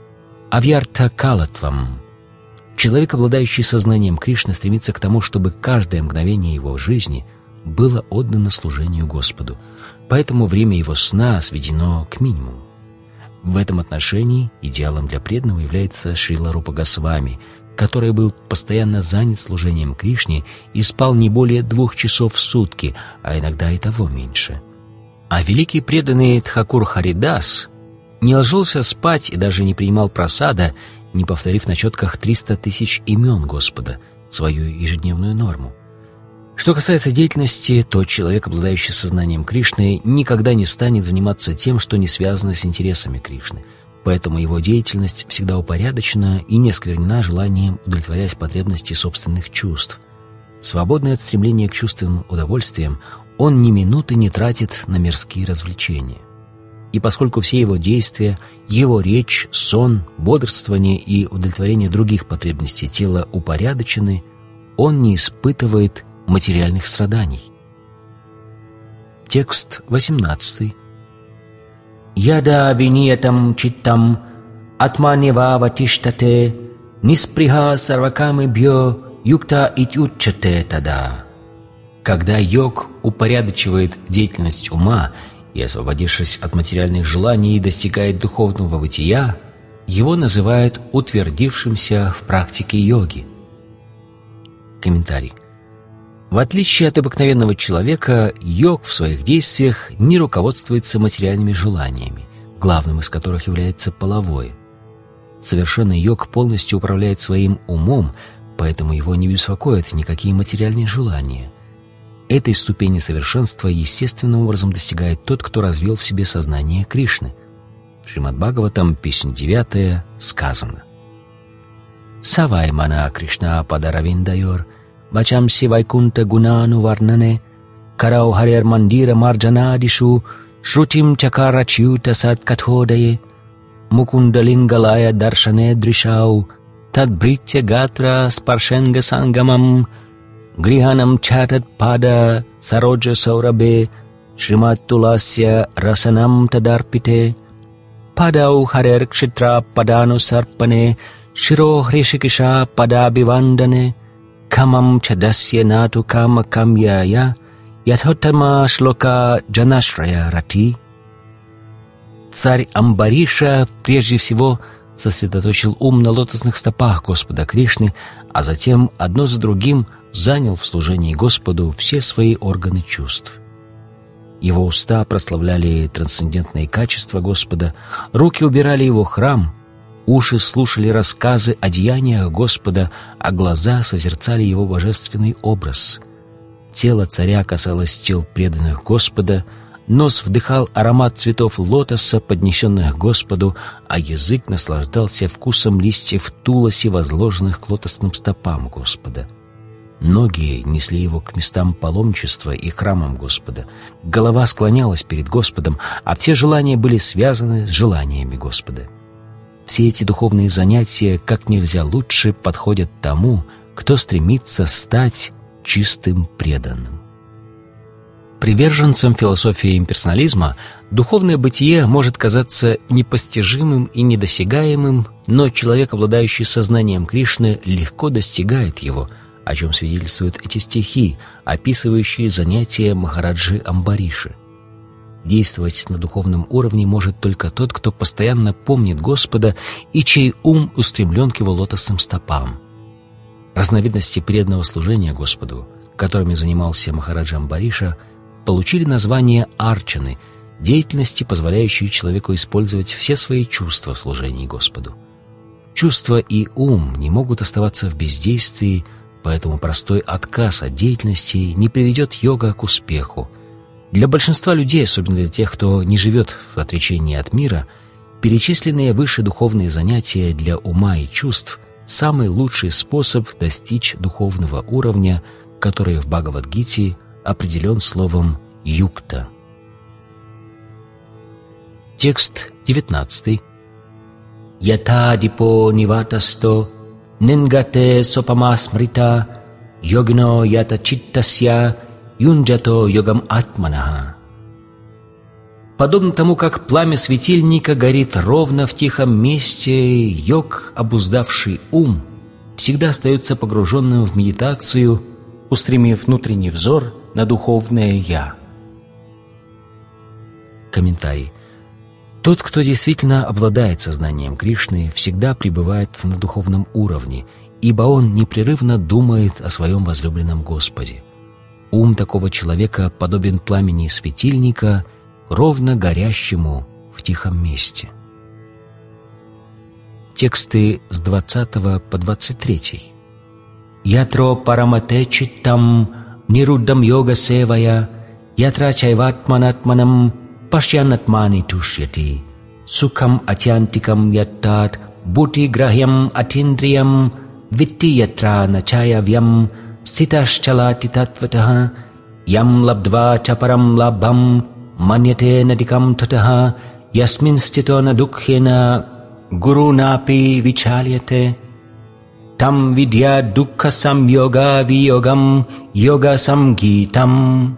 Авьярта калатвам. Человек, обладающий сознанием Кришны, стремится к тому, чтобы каждое мгновение его жизни было отдано служению Господу, поэтому время его сна сведено к минимуму. В этом отношении идеалом для преданного является Шрила Рупа Госвами, который был постоянно занят служением Кришне и спал не более двух часов в сутки, а иногда и того меньше. А великий преданный Тхакур Харидас не ложился спать и даже не принимал прасада, не повторив на четках триста тысяч имен Господа, свою ежедневную норму. Что касается деятельности, то человек, обладающий сознанием Кришны, никогда не станет заниматься тем, что не связано с интересами Кришны. Поэтому его деятельность всегда упорядочена и не осквернена желанием удовлетворять потребности собственных чувств. Свободный от стремления к чувственным удовольствиям, он ни минуты не тратит на мирские развлечения. И поскольку все его действия, его речь, сон, бодрствование и удовлетворение других потребностей тела упорядочены, он не испытывает материальных страданий. Текст восемнадцатый. «Яда виниятам читтам атманева ватиштате нисприха сарвакамебьё юкта итючате тада». Когда йог упорядочивает деятельность ума и, освободившись от материальных желаний, достигает духовного бытия, его называют утвердившимся в практике йоги. Комментарий. В отличие от обыкновенного человека, йог в своих действиях не руководствуется материальными желаниями, главным из которых является половое. Совершенный йог полностью управляет своим умом, поэтому его не беспокоят никакие материальные желания. Этой ступени совершенства естественным образом достигает тот, кто развил в себе сознание Кришны. Шримад Бхагаватам, песня девятая, сказано: «Савай мана Кришна падаравиндайор, вачамси вайкунта гунану варнане, карау харер мандира марджанадишу, шрутим чакарачюта сад катходае, мукундалингалая даршане дришау, тадбритя гатра спаршенга сангамам, гриханам чатат пада сароджа саурабе, шримат туласya расанам тадарпите, падау харер кшитра падану сарпане, широ хришикиша падабивандане, камам чадасya нату кама камьяя, ятхотама шлока джанашрая рати». Царь Амбариша прежде всего сосредоточил ум на лотосных стопах Господа Кришны, а затем одно за другим занял в служении Господу все свои органы чувств. Его уста прославляли трансцендентные качества Господа, руки убирали его храм, уши слушали рассказы о деяниях Господа, а глаза созерцали его божественный образ. Тело царя касалось тел преданных Господа, нос вдыхал аромат цветов лотоса, поднесенных Господу, а язык наслаждался вкусом листьев туласи, возложенных к лотосным стопам Господа. Ноги несли его к местам паломничества и храмам Господа. Голова склонялась перед Господом, а все желания были связаны с желаниями Господа. Все эти духовные занятия как нельзя лучше подходят тому, кто стремится стать чистым преданным. Приверженцам философии имперсонализма духовное бытие может казаться непостижимым и недосягаемым, но человек, обладающий сознанием Кришны, легко достигает его, о чем свидетельствуют эти стихи, описывающие занятия Махараджи Амбариши. Действовать на духовном уровне может только тот, кто постоянно помнит Господа и чей ум устремлен к его лотосным стопам. Разновидности преданного служения Господу, которыми занимался Махараджа Амбариша, получили название арчаны, деятельности, позволяющей человеку использовать все свои чувства в служении Господу. Чувства и ум не могут оставаться в бездействии, поэтому простой отказ от деятельности не приведет йога к успеху. Для большинства людей, особенно для тех, кто не живет в отречении от мира, перечисленные выше духовные занятия для ума и чувств – самый лучший способ достичь духовного уровня, который в Бхагавад-гите определен словом «юкта». Текст девятнадцатый. «Ята дипо ниватасто нингате сопамасмрита йогино ята читтасья юнджато йогам атманаха». Подобно тому, как пламя светильника горит ровно в тихом месте, йог, обуздавший ум, всегда остается погруженным в медитацию, устремив внутренний взор на духовное «Я». Комментарий. Тот, кто действительно обладает сознанием Кришны, всегда пребывает на духовном уровне, ибо он непрерывно думает о своем возлюбленном Господе. Ум такого человека подобен пламени светильника, ровно горящему в тихом месте. Тексты с двадцатого по двадцать третий. «Ятро парамате читтам нируддам йога севая, ятра чайватманатманам пашьянатмани тушьяти, сукхам атьянтикам яттат бути грахьям атиндриям витти ятра начаявьям ститашчалати татватаха, ям лабдва чапарам лабхам маньяте надикам татаха, ясмин ститона дукхена гурунапи вичальяте, там видья дукха самьога виогам йога самгитам.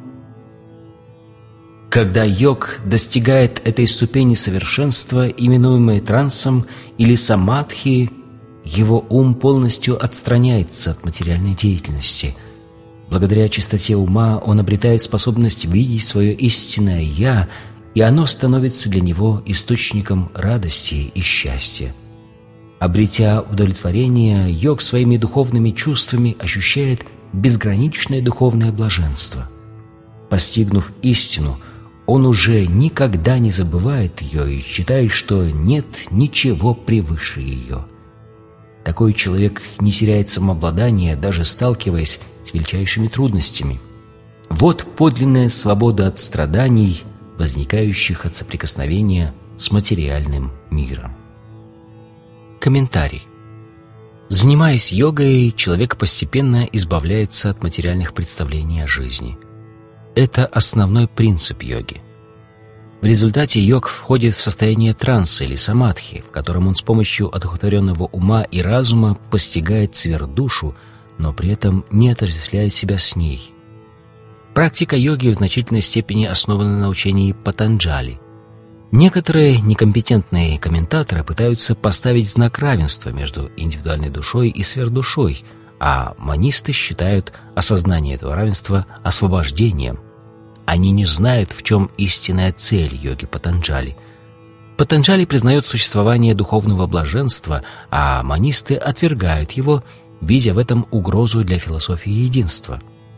Когда йог достигает этой ступени совершенства, именуемой трансом или самадхи, его ум полностью отстраняется от материальной деятельности. Благодаря чистоте ума он обретает способность видеть свое истинное «я», и оно становится для него источником радости и счастья. Обретя удовлетворение, йог своими духовными чувствами ощущает безграничное духовное блаженство. Постигнув истину, он уже никогда не забывает ее и считает, что нет ничего превыше ее. Такой человек не теряет самообладания, даже сталкиваясь с величайшими трудностями. Вот подлинная свобода от страданий, возникающих от соприкосновения с материальным миром. Комментарий. Занимаясь йогой, человек постепенно избавляется от материальных представлений о жизни. Это основной принцип йоги. В результате йог входит в состояние транса или самадхи, в котором он с помощью одухотворенного ума и разума постигает сверхдушу, но при этом не отождествляет себя с ней. Практика йоги в значительной степени основана на учении Патанджали. Некоторые некомпетентные комментаторы пытаются поставить знак равенства между индивидуальной душой и сверхдушой, а манисты считают осознание этого равенства освобождением. Они не знают, в чем истинная цель йоги Патанджали. Патанджали признает существование духовного блаженства, а манисты отвергают его, видя в этом угрозу для философии единства.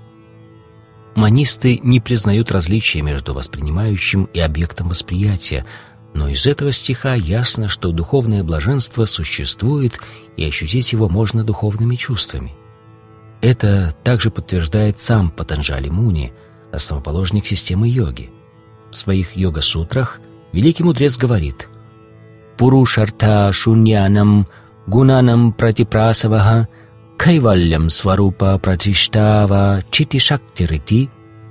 Манисты не признают различия между воспринимающим и объектом восприятия, но из этого стиха ясно, что духовное блаженство существует, и ощутить его можно духовными чувствами. Это также подтверждает сам Патанджали Муни, основоположник системы йоги. В своих йога-сутрах великий мудрец говорит: «Пурушарта шуньянам гунанам пратипрасаваха кайвальям сварупа пратиштава чити-шакти-рити».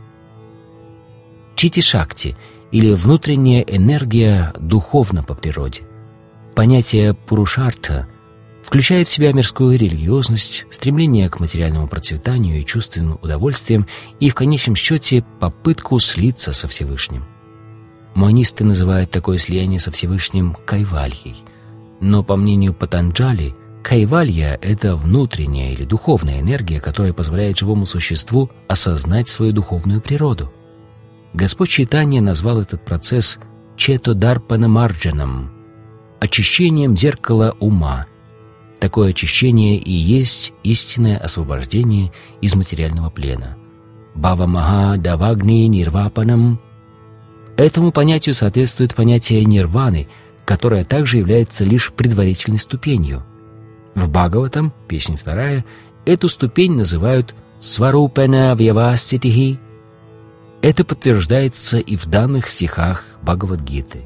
Чити-шакти, или внутренняя энергия, духовна по природе. Понятие пурушарта включает в себя мирскую религиозность, стремление к материальному процветанию и чувственным удовольствиям и, в конечном счете, попытку слиться со Всевышним. Монисты называют такое слияние со Всевышним кайвальей. Но, по мнению Патанджали, кайвалья — это внутренняя или духовная энергия, которая позволяет живому существу осознать свою духовную природу. Господь Чайтанья назвал этот процесс четодарпанамарджаном — очищением зеркала ума. Такое очищение и есть истинное освобождение из материального плена. Бхава Маха Давагни Нирвапанам. Этому понятию соответствует понятие нирваны, которое также является лишь предварительной ступенью. В Бхагаватам, песня вторая, эту ступень называют Сварупена Вьяваститихи. Это подтверждается и в данных стихах Бхагавад-гиты.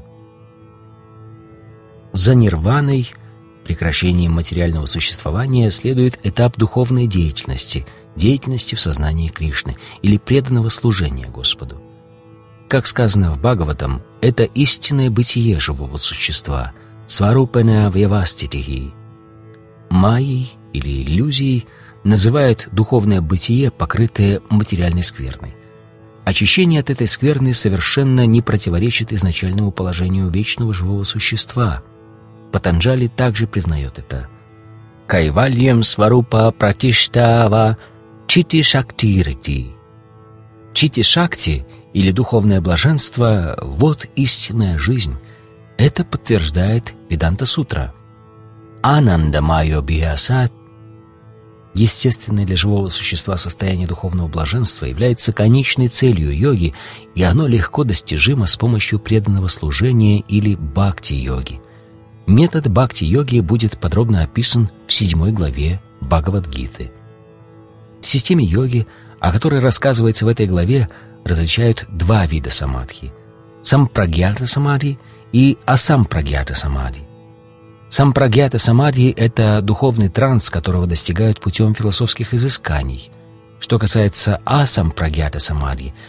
За нирваной, прекращением материального существования, следует этап духовной деятельности, деятельности в сознании Кришны или преданного служения Господу. Как сказано в Бхагаватам, это истинное бытие живого существа, сварупана вьяваститихи. Майей или иллюзией называют духовное бытие, покрытое материальной скверной. Очищение от этой скверны совершенно не противоречит изначальному положению вечного живого существа. Патанджали также признает это. Кайвальям сварупа пратиштава чити-шакти-рити. Чити-шакти, или духовное блаженство, вот истинная жизнь. Это подтверждает Веданта-сутра. Ананда майо бхиасат. Естественное для живого существа состояние духовного блаженства является конечной целью йоги, и оно легко достижимо с помощью преданного служения или бхакти-йоги. Метод бхакти-йоги будет подробно описан в седьмой главе Бхагавад-гиты. В системе йоги, о которой рассказывается в этой главе, различают два вида самадхи – сампрагьята-самадхи и асампрагьята-самадхи. Сампрагьята-самадхи – это духовный транс, которого достигают путем философских изысканий. Что касается асампрагьята-самадхи,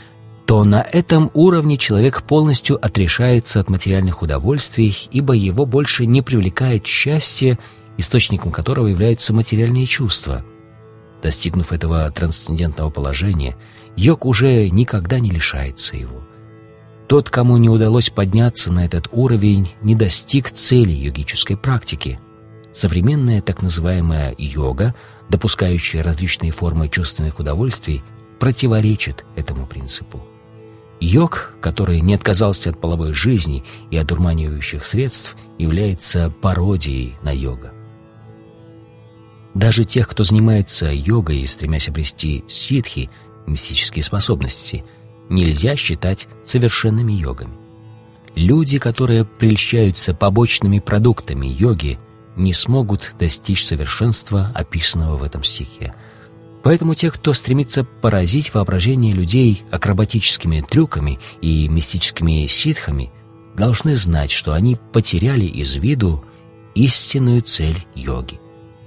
то на этом уровне человек полностью отрешается от материальных удовольствий, ибо его больше не привлекает счастье, источником которого являются материальные чувства. Достигнув этого трансцендентного положения, йог уже никогда не лишается его. Тот, кому не удалось подняться на этот уровень, не достиг цели йогической практики. Современная так называемая йога, допускающая различные формы чувственных удовольствий, противоречит этому принципу. Йог, который не отказался от половой жизни и одурманивающих средств, является пародией на йога. Даже тех, кто занимается йогой, стремясь обрести ситхи, мистические способности, нельзя считать совершенными йогами. Люди, которые прельщаются побочными продуктами йоги, не смогут достичь совершенства, описанного в этом стихе. Поэтому те, кто стремится поразить воображение людей акробатическими трюками и мистическими ситхами, должны знать, что они потеряли из виду истинную цель йоги.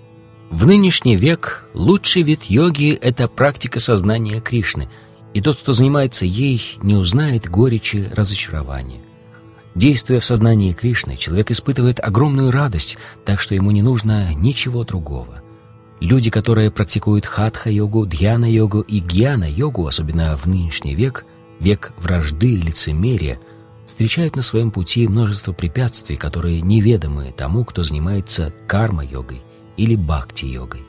В нынешний век лучший вид йоги — это практика сознания Кришны, и тот, кто занимается ей, не узнает горечи разочарования. Действуя в сознании Кришны, человек испытывает огромную радость, так что ему не нужно ничего другого. Люди, которые практикуют хатха-йогу, дьяна-йогу и гьяна-йогу, особенно в нынешний век, век вражды и лицемерия, встречают на своем пути множество препятствий, которые неведомы тому, кто занимается карма-йогой или бхакти-йогой.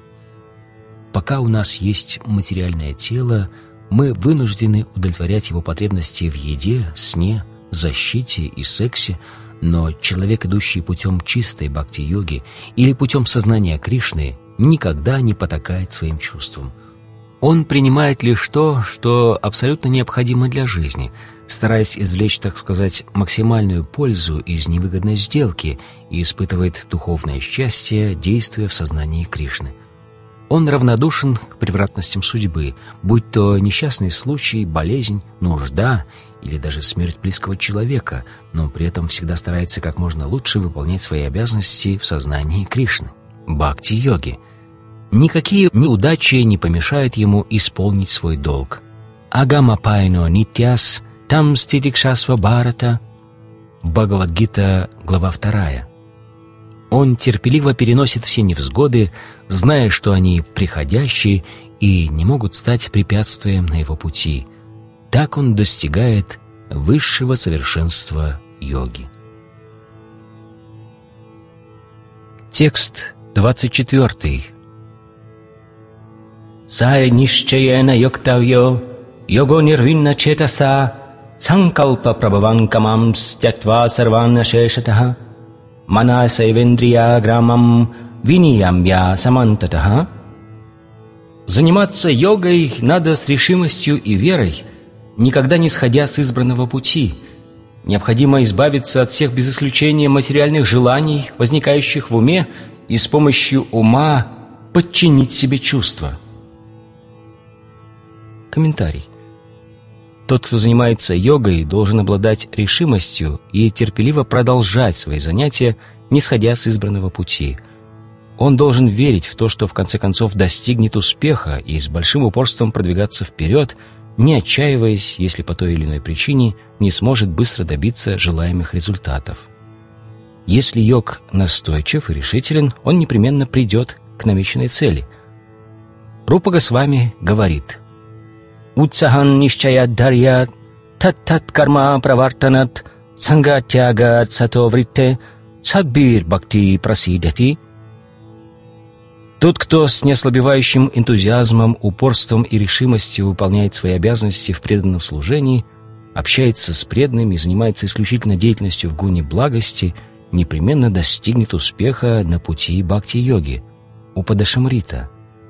Пока у нас есть материальное тело, мы вынуждены удовлетворять его потребности в еде, сне, защите и сексе, но человек, идущий путем чистой бхакти-йоги или путем сознания Кришны, никогда не потакает своим чувствам. Он принимает лишь то, что абсолютно необходимо для жизни, стараясь извлечь, так сказать, максимальную пользу из невыгодной сделки, и испытывает духовное счастье, действуя в сознании Кришны. Он равнодушен к превратностям судьбы, будь то несчастный случай, болезнь, нужда или даже смерть близкого человека, но при этом всегда старается как можно лучше выполнять свои обязанности в сознании Кришны. Бхакти-йоги. Никакие неудачи не помешают ему исполнить свой долг. Агама-пайно нитьяс там ститикшасва бхарата. Бхагавад-гита, глава вторая. Он терпеливо переносит все невзгоды, зная, что они приходящие и не могут стать препятствием на его пути. Так он достигает высшего совершенства йоги. Текст двадцать четвёртый. Сай нишчаяна йоктавьо, його нирвинна четаса, санкалпа прабхаван камам стятва сарванна шешатаха, манасайвендрия грамам виниямья самантатаха. Заниматься йогой надо с решимостью и верой, никогда не сходя с избранного пути. Необходимо избавиться от всех без исключения материальных желаний, возникающих в уме, и с помощью ума подчинить себе чувства. Комментарий. Тот, кто занимается йогой, должен обладать решимостью и терпеливо продолжать свои занятия, не сходя с избранного пути. Он должен верить в то, что в конце концов достигнет успеха, и с большим упорством продвигаться вперед, не отчаиваясь, если по той или иной причине не сможет быстро добиться желаемых результатов. Если йог настойчив и решителен, он непременно придет к намеченной цели. Рупа Госвами говорит: «Утсахан нишчаят дарьят, тат-тат карма правартанат, сангатьягат сато вритте, садбир бхакти прасидати». Тот, кто с неослабевающим энтузиазмом, упорством и решимостью выполняет свои обязанности в преданном служении, общается с преданными и занимается исключительно деятельностью в гуне благости, непременно достигнет успеха на пути бхакти-йоги, упадашамрита.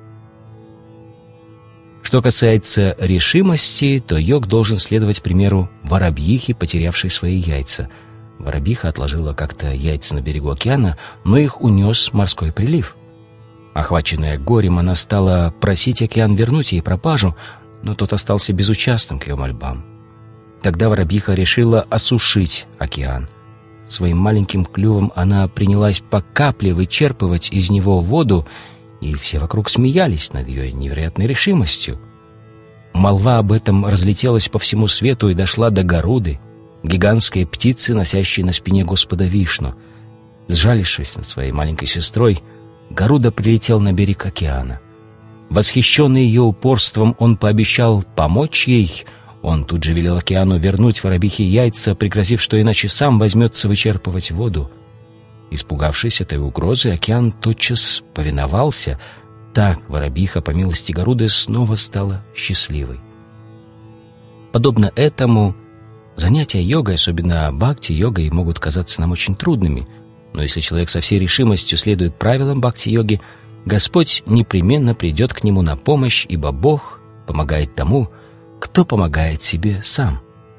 Что касается решимости, то йог должен следовать примеру воробьихи, потерявшей свои яйца. Воробьиха отложила как-то яйца на берегу океана, но их унес морской прилив. Охваченная горем, она стала просить океан вернуть ей пропажу, но тот остался безучастным к ее мольбам. Тогда воробьиха решила осушить океан. Своим маленьким клювом она принялась по капле вычерпывать из него воду, и все вокруг смеялись над ее невероятной решимостью. Молва об этом разлетелась по всему свету и дошла до Гаруды, гигантской птицы, носящей на спине Господа Вишну. Сжалившись над своей маленькой сестрой, Гаруда прилетел на берег океана. Восхищенный ее упорством, он пообещал помочь ей. Он тут же велел океану вернуть воробьихе яйца, пригрозив, что иначе сам возьмется вычерпывать воду. Испугавшись этой угрозы, океан тотчас повиновался. Так воробьиха, по милости Гаруды, снова стала счастливой. Подобно этому, занятия йогой, особенно бхакти-йогой, могут казаться нам очень трудными, но если человек со всей решимостью следует правилам бхакти-йоги, Господь непременно придет к нему на помощь, ибо Бог помогает тому, кто помогает себе сам.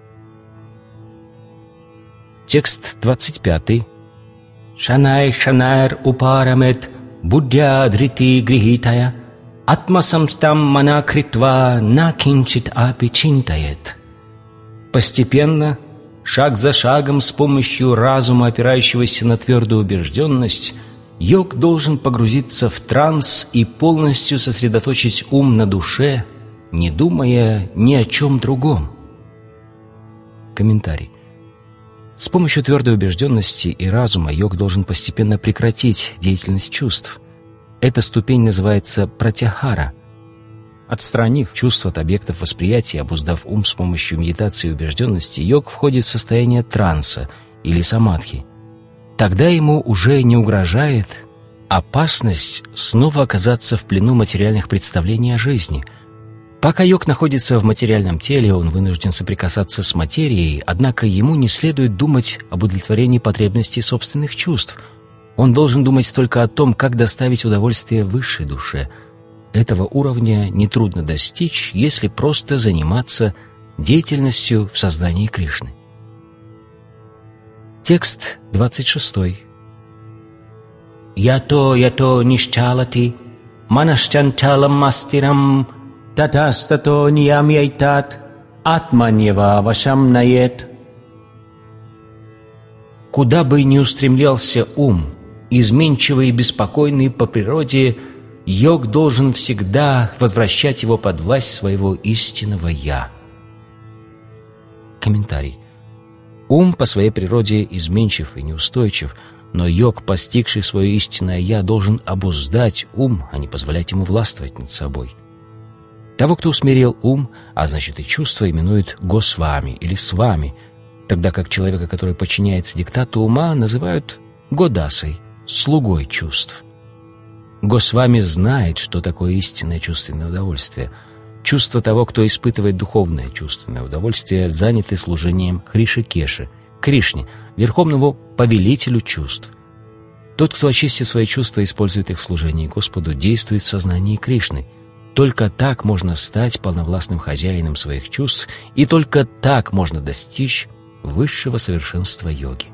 Текст двадцать пятый. «Шанай шанайр упарамет буддя дрити грихитая атмасамстам манакритва накинчит апи чинтает». Постепенно, шаг за шагом, с помощью разума, опирающегося на твердую убежденность, йог должен погрузиться в транс и полностью сосредоточить ум на душе, не думая ни о чем другом. Комментарий. С помощью твердой убежденности и разума йог должен постепенно прекратить деятельность чувств. Эта ступень называется пратяхара. Отстранив чувства от объектов восприятия, обуздав ум с помощью медитации и убежденности, йог входит в состояние транса или самадхи. Тогда ему уже не угрожает опасность снова оказаться в плену материальных представлений о жизни. Пока йог находится в материальном теле, он вынужден соприкасаться с материей, однако ему не следует думать об удовлетворении потребностей собственных чувств. Он должен думать только о том, как доставить удовольствие высшей душе. Этого уровня нетрудно достичь, если просто заниматься деятельностью в создании Кришны. Текст двадцать шестой. «Ято ято нишчалати манашчанчалам мастирам татастато ниямьяйтат атманьева вашам нает». Куда бы ни устремлялся ум, изменчивый и беспокойный по природе, йог должен всегда возвращать его под власть своего истинного «Я». Комментарий. Ум по своей природе изменчив и неустойчив, но йог, постигший свое истинное «Я», должен обуздать ум, а не позволять ему властвовать над собой. Того, кто усмирил ум, а значит и чувства, именуют Госвами или Свами, тогда как человека, который подчиняется диктату ума, называют Годасой, слугой чувств. Госвами знает, что такое истинное чувственное удовольствие. Чувства того, кто испытывает духовное чувственное удовольствие, заняты служением Хришикеше, Кришне, верховному повелителю чувств. Тот, кто, очистив свои чувства, использует их в служении Господу, действует в сознании Кришны. Только так можно стать полновластным хозяином своих чувств, и только так можно достичь высшего совершенства йоги.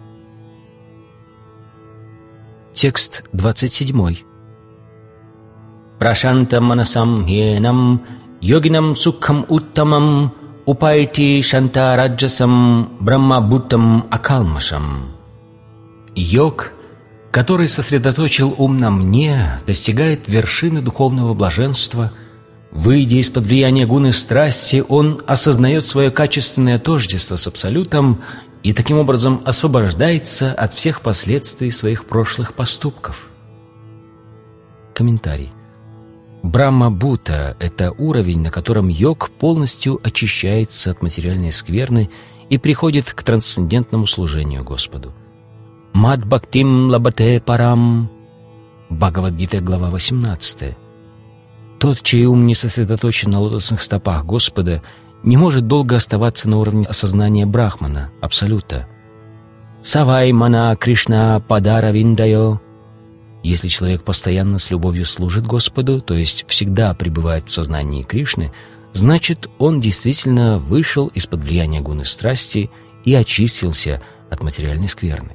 Текст двадцать седьмой. «Прашантам манасам хьенам йогинам сукхам уттамам упайти шантараджасам брахмабхутам акалмашам». Йог, который сосредоточил ум на мне, достигает вершины духовного блаженства. Выйдя из-под влияния гуны страсти, он осознает свое качественное тождество с Абсолютом и таким образом освобождается от всех последствий своих прошлых поступков. Комментарий. Брахма-бхута — это уровень, на котором йог полностью очищается от материальной скверны и приходит к трансцендентному служению Господу. Мад-бхактим лабате парам. Бхагавад-гита, глава восемнадцатая. Тот, чей ум не сосредоточен на лотосных стопах Господа, не может долго оставаться на уровне осознания Брахмана, Абсолюта. Савай мана Кришна падара виндайо. Если человек постоянно с любовью служит Господу, то есть всегда пребывает в сознании Кришны, значит, он действительно вышел из-под влияния гуны страсти и очистился от материальной скверны.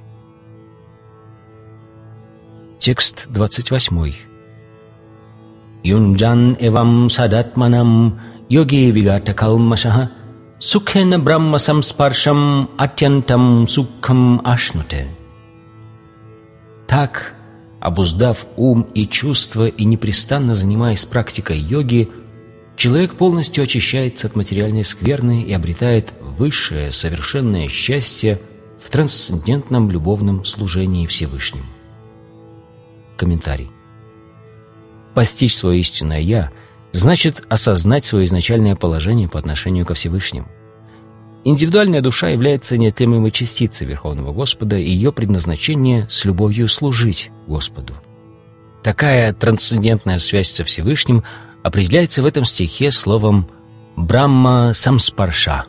Текст двадцать восьмой. Юнджан эвам садатманам йоги вигата калмашаха сукхена брахма самспаршам атьянтам сукхам ашнуте. Так, обуздав ум и чувства и непрестанно занимаясь практикой йоги, человек полностью очищается от материальной скверны и обретает высшее, совершенное счастье в трансцендентном любовном служении Всевышнему. Комментарий. Постичь свое истинное «Я» значит осознать свое изначальное положение по отношению ко Всевышнему. Индивидуальная душа является неотъемлемой частицей Верховного Господа, и ее предназначение — с любовью служить Господу. Такая трансцендентная связь со Всевышним определяется в этом стихе словом «Брахма самспарша».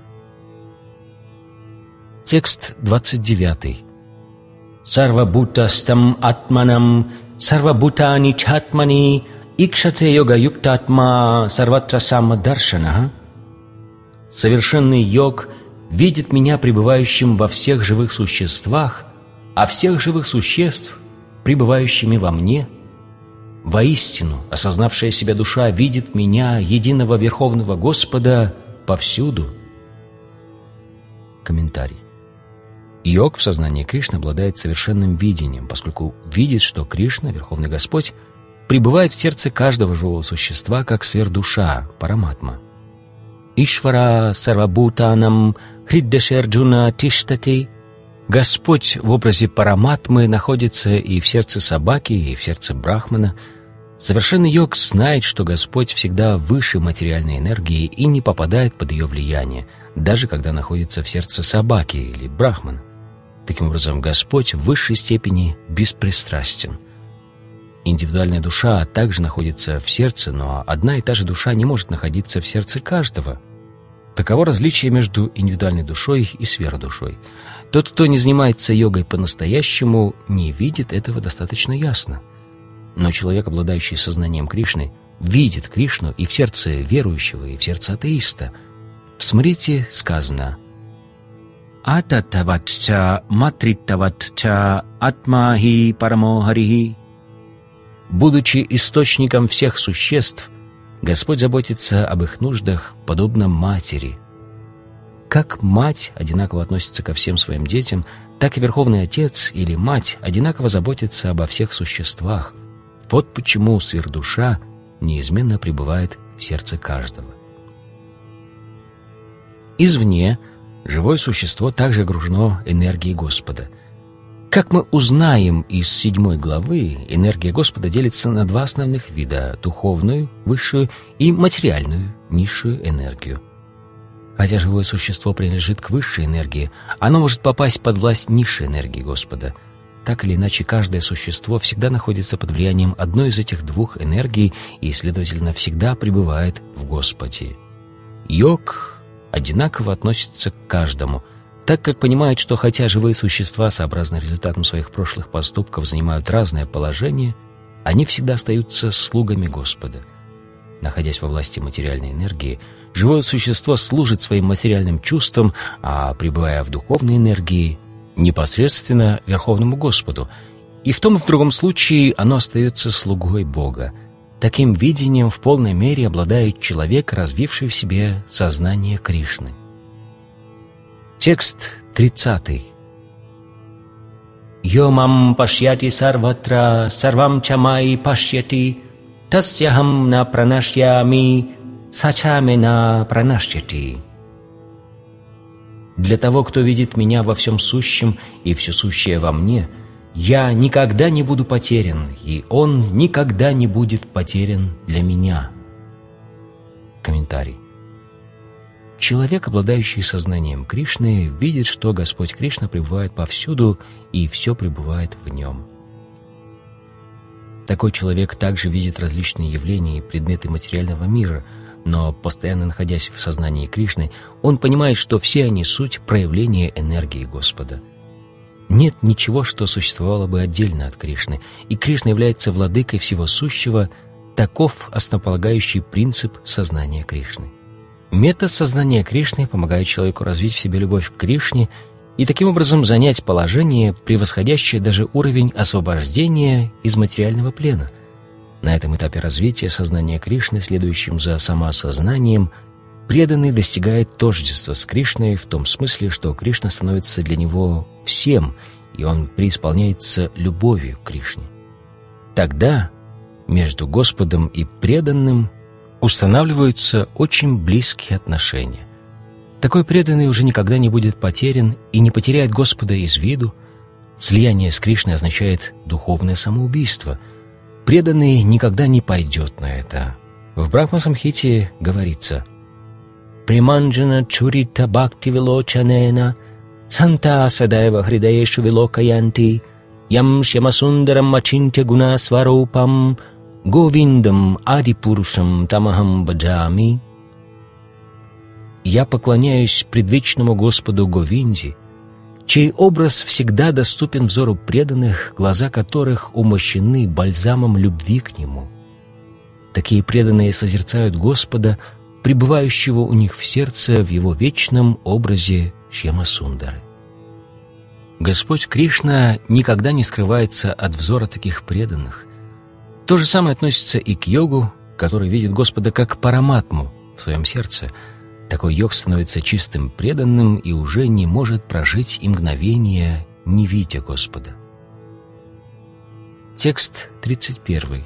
Текст двадцать девятый. «Сарвабхутастам атманам сарвабхутани чатмани икшате йога юктатма сарватра самадаршана». Совершенный йог видит меня пребывающим во всех живых существах, а всех живых существ пребывающими во мне. Воистину, осознавшая себя душа видит меня, единого Верховного Господа, повсюду. Комментарий. Йог в сознании Кришны обладает совершенным видением, поскольку видит, что Кришна, Верховный Господь, пребывает в сердце каждого живого существа, как сверхдуша, параматма. Ишвара сарвабхутанам хриддашерджуна тиштати. Господь в образе параматмы находится и в сердце собаки, и в сердце брахмана. Совершенный йог знает, что Господь всегда выше материальной энергии и не попадает под ее влияние, даже когда находится в сердце собаки или брахмана. Таким образом, Господь в высшей степени беспристрастен. Индивидуальная душа также находится в сердце, но одна и та же душа не может находиться в сердце каждого. Таково различие между индивидуальной душой и сверхдушой. Тот, кто не занимается йогой по-настоящему, не видит этого достаточно ясно. Но человек, обладающий сознанием Кришны, видит Кришну и в сердце верующего, и в сердце атеиста. В Смрити сказано «Ататаватча матриттаватча атмахи парамохарихи». Будучи источником всех существ, Господь заботится об их нуждах, подобно матери. Как мать одинаково относится ко всем своим детям, так и Верховный Отец или Мать одинаково заботится обо всех существах. Вот почему сверхдуша неизменно пребывает в сердце каждого. Извне живое существо также окружено энергией Господа. Как мы узнаем из седьмой главы, энергия Господа делится на два основных вида – духовную, высшую, и материальную, низшую энергию. Хотя живое существо принадлежит к высшей энергии, оно может попасть под власть низшей энергии Господа. Так или иначе, каждое существо всегда находится под влиянием одной из этих двух энергий и, следовательно, всегда пребывает в Господе. Йог одинаково относится к каждому, так как понимает, что хотя живые существа, сообразно результатам своих прошлых поступков, занимают разное положение, они всегда остаются слугами Господа. Находясь во власти материальной энергии, живое существо служит своим материальным чувствам, а пребывая в духовной энергии, непосредственно Верховному Господу, и в том и в другом случае оно остается слугой Бога. Таким видением в полной мере обладает человек, развивший в себе сознание Кришны. Текст тридцатый. «Йо мам пашьяти сарватра сарвам чамай пашьяти тасьяхам на пранашьями сачаме на пранашьяти». Для того, кто видит меня во всем сущем и все сущее во мне, я никогда не буду потерян, и он никогда не будет потерян для меня. Комментарий. Человек, обладающий сознанием Кришны, видит, что Господь Кришна пребывает повсюду, и все пребывает в нем. Такой человек также видит различные явления и предметы материального мира, но, постоянно находясь в сознании Кришны, он понимает, что все они — суть проявления энергии Господа. Нет ничего, что существовало бы отдельно от Кришны, и Кришна является владыкой всего сущего. Таков основополагающий принцип сознания Кришны. Метод сознания Кришны помогает человеку развить в себе любовь к Кришне и таким образом занять положение, превосходящее даже уровень освобождения из материального плена. На этом этапе развития сознания Кришны, следующим за самоосознанием, преданный достигает тождества с Кришной в том смысле, что Кришна становится для него всем, и он преисполняется любовью к Кришне. Тогда между Господом и преданным устанавливаются очень близкие отношения. Такой преданный уже никогда не будет потерян и не потеряет Господа из виду. Слияние с Кришной означает духовное самоубийство. Преданный никогда не пойдет на это. В Брахма-самхите говорится: «Приманджана чурита бхакти вилочанена санта садайва хридаешу вилокаянти ям шьямасундарам мачинтя гуна сварупам говиндам адипурушам тамахам баджами». «Я поклоняюсь предвечному Господу Говинде, чей образ всегда доступен взору преданных, глаза которых умощены бальзамом любви к Нему. Такие преданные созерцают Господа, пребывающего у них в сердце в Его вечном образе Шьямасундары». Господь Кришна никогда не скрывается от взора таких преданных. То же самое относится и к йогу, который видит Господа как параматму в своем сердце. Такой йог становится чистым преданным и уже не может прожить и мгновения, не видя Господа. Текст тридцать первый.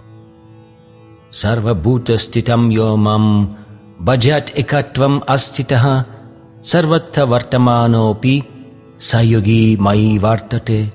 «Сарвабхута ститам йомам баджат экатвам аститаха сарватта вартаманопи сайоги маи вартате».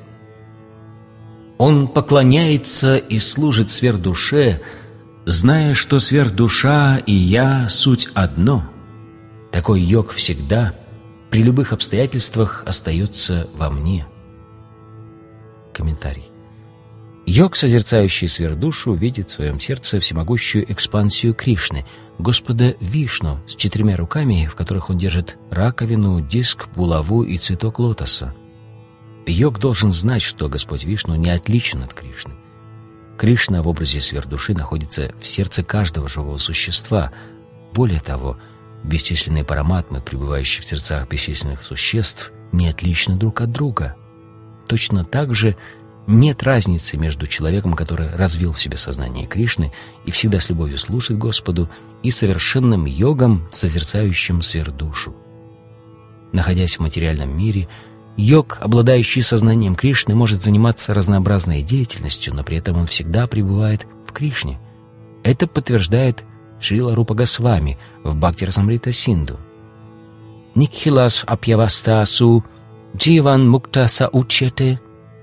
Он поклоняется и служит сверхдуше, зная, что сверхдуша и я — суть одно. Такой йог всегда, при любых обстоятельствах, остается во мне. Комментарий. Йог, созерцающий сверхдушу, видит в своем сердце всемогущую экспансию Кришны, Господа Вишну, с четырьмя руками, в которых он держит раковину, диск, булаву и цветок лотоса. Йог должен знать, что Господь Вишну не отличен от Кришны. Кришна в образе сверхдуши находится в сердце каждого живого существа. Более того, бесчисленные параматмы, пребывающие в сердцах бесчисленных существ, не отличны друг от друга. Точно так же нет разницы между человеком, который развил в себе сознание Кришны и всегда с любовью служит Господу, и совершенным йогом, созерцающим сверхдушу. Находясь в материальном мире, йог, обладающий сознанием Кришны, может заниматься разнообразной деятельностью, но при этом он всегда пребывает в Кришне. Это подтверждает Шрила Рупа Госвами в Бхакти-расамрита Синду. «Никхилас апьявастасу дживан муктаса учьяте».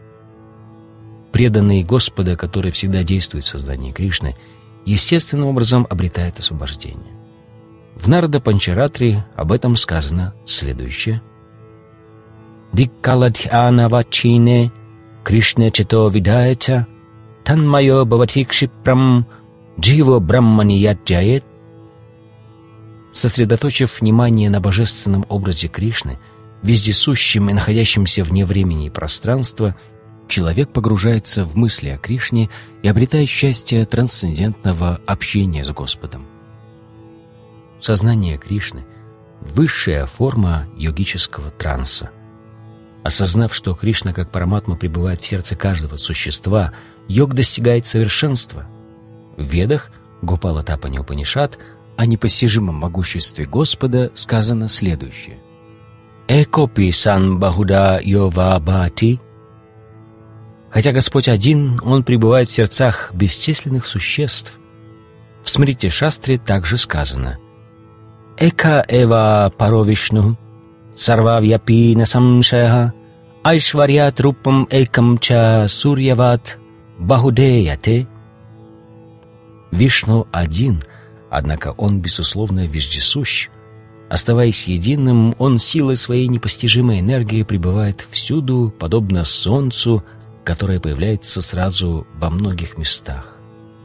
Преданный Господа, который всегда действует в сознании Кришны, естественным образом обретает освобождение. В Нарада Панчаратри об этом сказано следующее. «Диккаладхьяна вачине Кришне чето видаяча танмайо бхавати кшипрам дживо брахмани яджает». Сосредоточив внимание на божественном образе Кришны, вездесущем и находящемся вне времени и пространства, человек погружается в мысли о Кришне и обретает счастье трансцендентного общения с Господом. Сознание Кришны — высшая форма йогического транса. Осознав, что Кришна как параматма пребывает в сердце каждого существа, йог достигает совершенства. В Ведах Гопала Тапани Упанишад о непостижимом могуществе Господа сказано следующее. «Экопи сан бахуда йова бхати». Хотя Господь один, Он пребывает в сердцах бесчисленных существ. В Смрити Шастре также сказано «Эка эва паро Вишну сарва вьяпи насамшаха айшварьят рупам экам ча сурьяват бахудеяте». Вишну один, однако Он, безусловно, вездесущ. Оставаясь единым, Он силой своей непостижимой энергии пребывает всюду, подобно солнцу, которое появляется сразу во многих местах.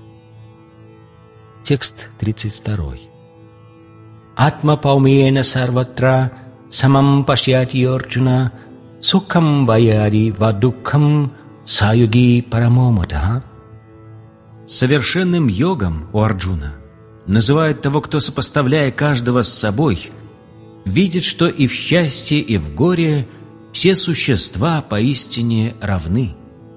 Текст тридцать второй. «Атма паумена сарватра самам пашьяти Арджуна сукхам ваяри вадукхам саюги парамоматаха». Совершенным йогом у Арджуна называют того, кто, сопоставляя каждого с собой, видит, что и в счастье, и в горе все существа поистине равны.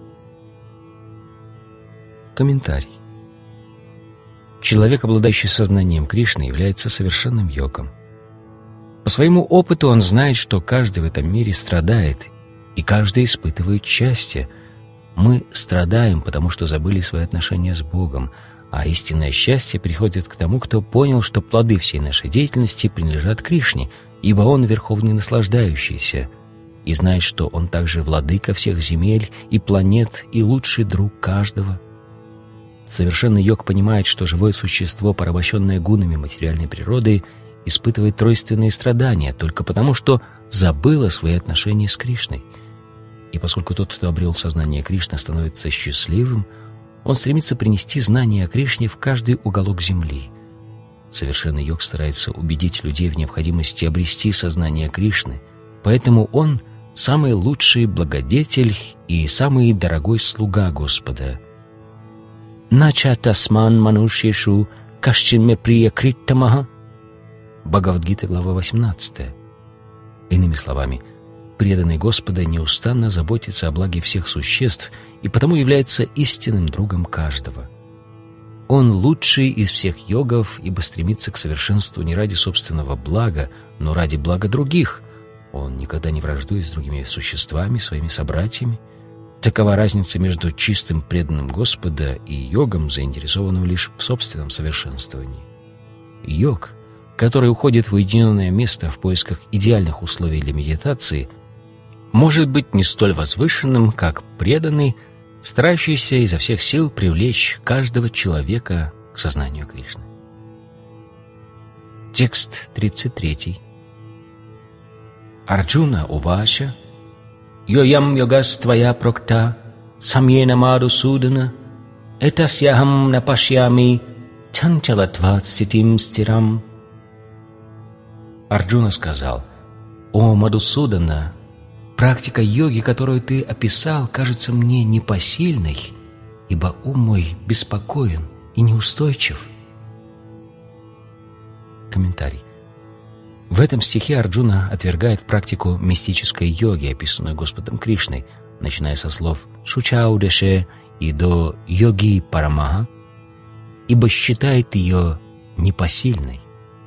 Комментарий. Человек, обладающий сознанием Кришны, является совершенным йогом. По своему опыту он знает, что каждый в этом мире страдает, и каждый испытывает счастье. Мы страдаем, потому что забыли свои отношения с Богом, А истинное счастье приходит к тому, кто понял, что плоды всей нашей деятельности принадлежат Кришне, ибо Он верховный наслаждающийся, и знает, что Он также владыка всех земель и планет и лучший друг каждого. Совершенный йог понимает, что живое существо, порабощенное гунами материальной природы, испытывает тройственные страдания только потому, что забыло свои отношения с Кришной. И поскольку тот, кто обрел сознание Кришны, становится счастливым, он стремится принести знания о Кришне в каждый уголок земли. Совершенный йог старается убедить людей в необходимости обрести сознание Кришны, поэтому он — самый лучший благодетель и самый дорогой слуга Господа. «Нача тасман манушьешу кашчин ме прия криттамаха». Бхагавад-гита, глава восемнадцатая. Иными словами, преданный Господа неустанно заботится о благе всех существ и потому является истинным другом каждого. Он лучший из всех йогов, ибо стремится к совершенству не ради собственного блага, но ради блага других. Он никогда не враждует с другими существами, своими собратьями. Такова разница между чистым преданным Господа и йогом, заинтересованным лишь в собственном совершенствовании. Йог, который уходит в уединенное место в поисках идеальных условий для медитации, может быть не столь возвышенным, как преданный, старающийся изо всех сил привлечь каждого человека к сознанию Кришны. Текст тридцать три. Арджуна увача, йоям йогас твая прокта, самьена мадусудана, этасьяхам напашьями, чанчалатват ситим стирам. Арджуна сказал: «О Мадусудана, практика йоги, которую ты описал, кажется мне непосильной, ибо ум мой беспокоен и неустойчив». Комментарий. В этом стихе Арджуна отвергает практику мистической йоги, описанную Господом Кришной, начиная со слов «шучаудеше» и до «йоги парамаха», ибо считает ее непосильной.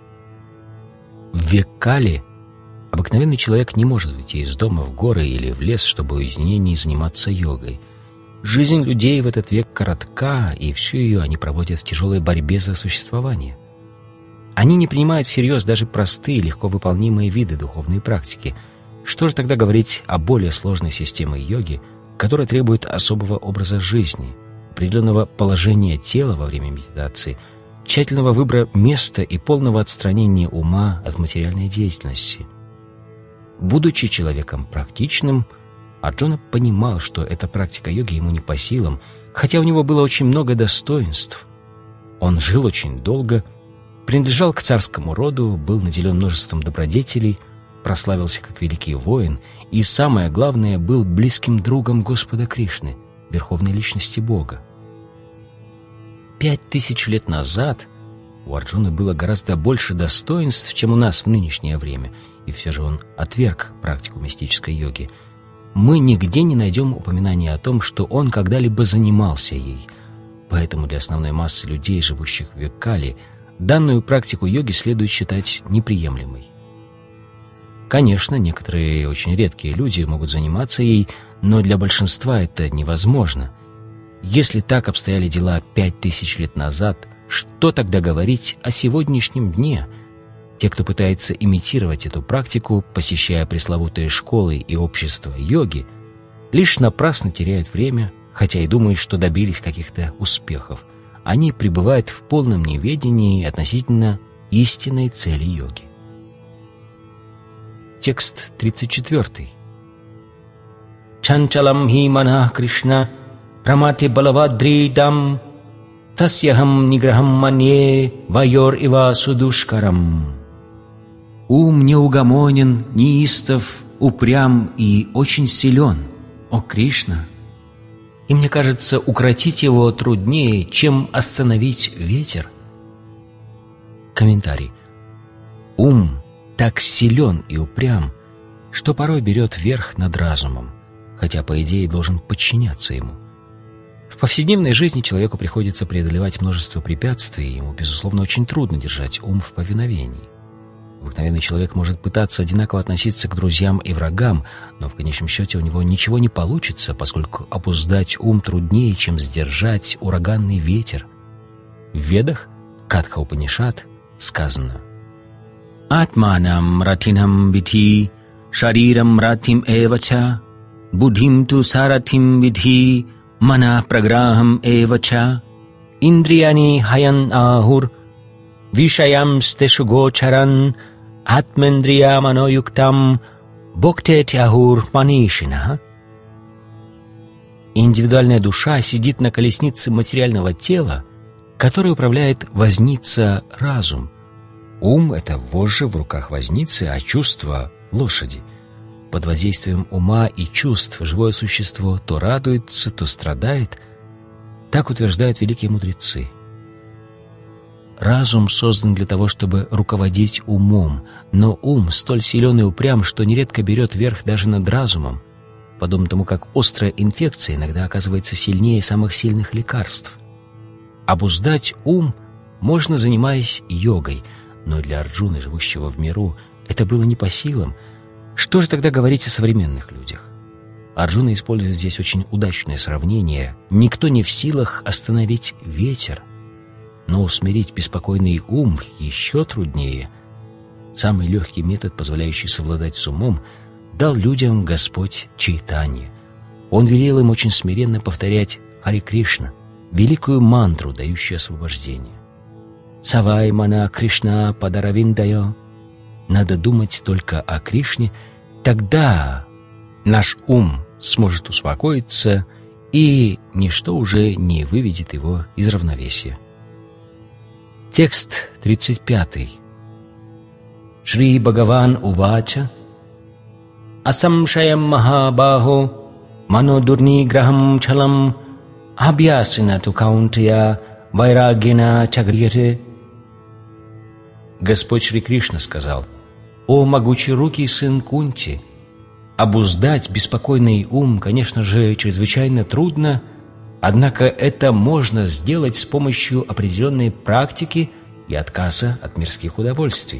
В век Кали обыкновенный человек не может уйти из дома в горы или в лес, чтобы в уединении заниматься йогой. Жизнь людей в этот век коротка, и всю ее они проводят в тяжелой борьбе за существование. Они не принимают всерьез даже простые, легко выполнимые виды духовной практики. Что же тогда говорить о более сложной системе йоги, которая требует особого образа жизни, определенного положения тела во время медитации, тщательного выбора места и полного отстранения ума от материальной деятельности? Будучи человеком практичным, Арджуна понимал, что эта практика йоги ему не по силам, хотя у него было очень много достоинств. Он жил очень долго, принадлежал к царскому роду, был наделен множеством добродетелей, прославился как великий воин и, самое главное, был близким другом Господа Кришны, верховной личности Бога. Пять тысяч лет назад у Арджуны было гораздо больше достоинств, чем у нас в нынешнее время, и все же он отверг практику мистической йоги. Мы нигде не найдем упоминания о том, что он когда-либо занимался ей. Поэтому для основной массы людей, живущих в век Кали, данную практику йоги следует считать неприемлемой. Конечно, некоторые очень редкие люди могут заниматься ей, но для большинства это невозможно. Если так обстояли дела пять тысяч лет назад, что тогда говорить о сегодняшнем дне? Те, кто пытается имитировать эту практику, посещая пресловутые школы и общества йоги, лишь напрасно теряют время, хотя и думают, что добились каких-то успехов. Они пребывают в полном неведении относительно истинной цели йоги. Текст тридцать четыре. «Чанчалам хи манах Кришна рамате балавадридам тасьяхам ниграхам манье вайор ива судушкарам». Ум неугомонен, неистов, упрям и очень силен, о Кришна. И мне кажется, укротить его труднее, чем остановить ветер. Комментарий. Ум так силен и упрям, что порой берет верх над разумом, хотя, по идее, должен подчиняться ему. В повседневной жизни человеку приходится преодолевать множество препятствий, и ему, безусловно, очень трудно держать ум в повиновении. Обыкновенный человек может пытаться одинаково относиться к друзьям и врагам, но в конечном счете у него ничего не получится, поскольку обуздать ум труднее, чем сдержать ураганный ветер. В Ведах, Катха Упанишад, сказано: «Атманам ратинам види, шарирам ратим эвача, будхим ту саратим види, мана праграхам эвача, индрияни хаян ахур, вишаям стешуго чаран, атмендрия маноюктам, боктет ахур манишина». Индивидуальная душа сидит на колеснице материального тела, которой управляет возница разум. Ум — это вожжи в руках возницы, а чувства — лошади. Под воздействием ума и чувств живое существо то радуется, то страдает. Так утверждают великие мудрецы. Разум создан для того, чтобы руководить умом, но ум столь силен и упрям, что нередко берет верх даже над разумом, подобно тому, как острая инфекция иногда оказывается сильнее самых сильных лекарств. Обуздать ум можно, занимаясь йогой, но для Арджуны, живущего в миру, это было не по силам. Что же тогда говорить о современных людях? Арджуна использует здесь очень удачное сравнение. Никто не в силах остановить ветер, но усмирить беспокойный ум еще труднее. Самый легкий метод, позволяющий совладать с умом, дал людям Господь Чайтанья. Он велел им очень смиренно повторять Харе Кришна, великую мантру, дающую освобождение. «Савай мана Кришна падаравиндайо». Надо думать только о Кришне, тогда наш ум сможет успокоиться, и ничто уже не выведет его из равновесия. Текст тридцать пятый. Шри Бхагаван Увача Асамшаям Махабахо Манодурни Грахам Чалам Абьясина Тукаунтия Вайрагина Чагрьяте. Господь Шри Кришна сказал: «О могучерукий сын Кунти, обуздать беспокойный ум, конечно же, чрезвычайно трудно, однако это можно сделать с помощью определенной практики и отказа от мирских удовольствий».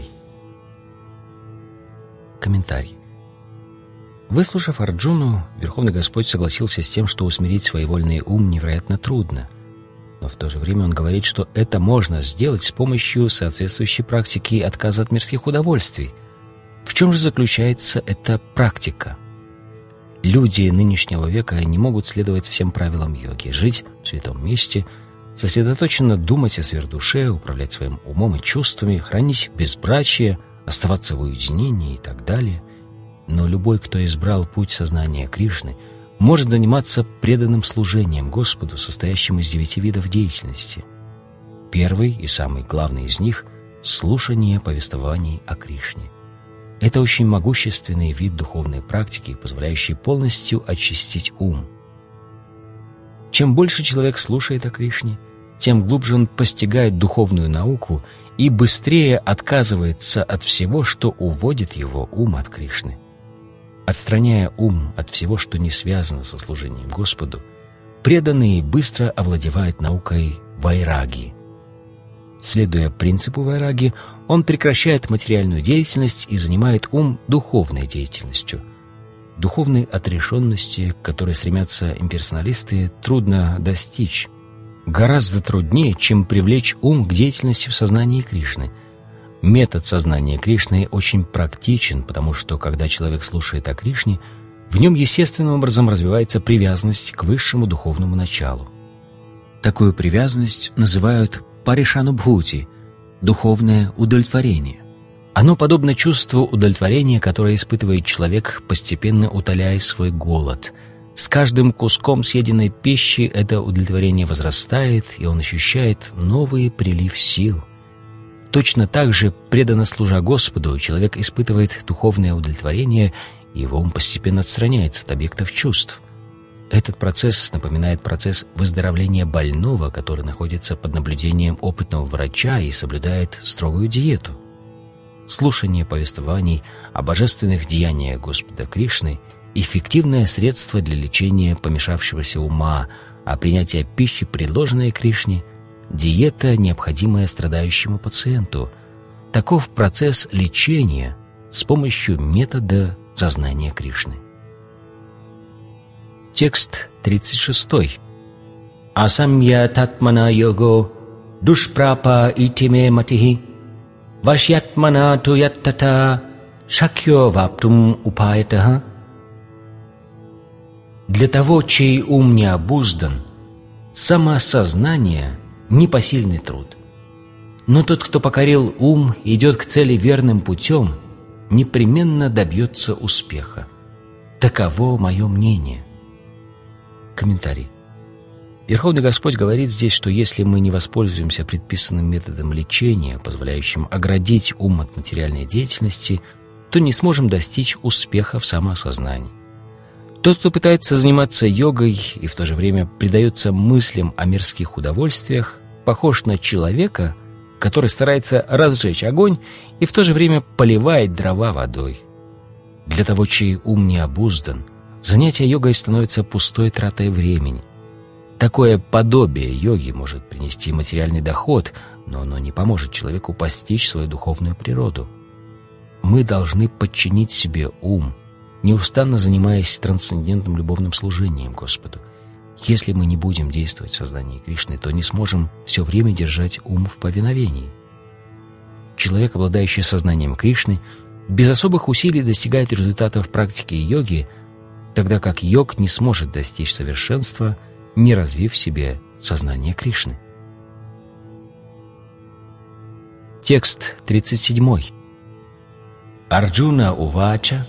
Комментарий. Выслушав Арджуну, Верховный Господь согласился с тем, что усмирить своевольный ум невероятно трудно. Но в то же время он говорит, что это можно сделать с помощью соответствующей практики отказа от мирских удовольствий. В чем же заключается эта практика? Люди нынешнего века не могут следовать всем правилам йоги, жить в святом месте, сосредоточенно думать о сверхдуше, управлять своим умом и чувствами, хранить безбрачие, оставаться в уединении и так далее. Но любой, кто избрал путь сознания Кришны, может заниматься преданным служением Господу, состоящим из девяти видов деятельности. Первый и самый главный из них — слушание повествований о Кришне. Это очень могущественный вид духовной практики, позволяющий полностью очистить ум. Чем больше человек слушает о Кришне, тем глубже он постигает духовную науку и быстрее отказывается от всего, что уводит его ум от Кришны. Отстраняя ум от всего, что не связано со служением Господу, преданный быстро овладевает наукой вайраги. Следуя принципу вайраги, он прекращает материальную деятельность и занимает ум духовной деятельностью. Духовной отрешенности, к которой стремятся имперсоналисты, трудно достичь. Гораздо труднее, чем привлечь ум к деятельности в сознании Кришны. Метод сознания Кришны очень практичен, потому что, когда человек слушает о Кришне, в нем естественным образом развивается привязанность к высшему духовному началу. Такую привязанность называют паришанубхути – духовное удовлетворение. Оно подобно чувству удовлетворения, которое испытывает человек, постепенно утоляя свой голод. С каждым куском съеденной пищи это удовлетворение возрастает, и он ощущает новый прилив сил. Точно так же, преданно служа Господу, человек испытывает духовное удовлетворение, и его ум постепенно отстраняется от объектов чувств. Этот процесс напоминает процесс выздоровления больного, который находится под наблюдением опытного врача и соблюдает строгую диету. Слушание повествований о божественных деяниях Господа Кришны – эффективное средство для лечения помешавшегося ума, а принятие пищи, предложенной Кришне – диета, необходимая страдающему пациенту. Таков процесс лечения с помощью метода сознания Кришны. Текст тридцать шестой. Асамья татмана його душпрапа итиме матихи, вашьятмана туяттата шакьо ваптум упаятаха. Для того, чей ум не обуздан, самоосознание – непосильный труд. Но тот, кто покорил ум и идет к цели верным путем, непременно добьется успеха. Таково мое мнение. Комментарий. Верховный Господь говорит здесь, что если мы не воспользуемся предписанным методом лечения, позволяющим оградить ум от материальной деятельности, то не сможем достичь успеха в самоосознании. Тот, кто пытается заниматься йогой и в то же время предается мыслям о мирских удовольствиях, похож на человека, который старается разжечь огонь и в то же время поливает дрова водой. Для того, чей ум не обуздан, занятие йогой становится пустой тратой времени. Такое подобие йоги может принести материальный доход, но оно не поможет человеку постичь свою духовную природу. Мы должны подчинить себе ум, неустанно занимаясь трансцендентным любовным служением Господу. Если мы не будем действовать в сознании Кришны, то не сможем все время держать ум в повиновении. Человек, обладающий сознанием Кришны, без особых усилий достигает результатов практики йоги, тогда как йог не сможет достичь совершенства, не развив в себе сознание Кришны. Текст тридцать семь. Арджуна увача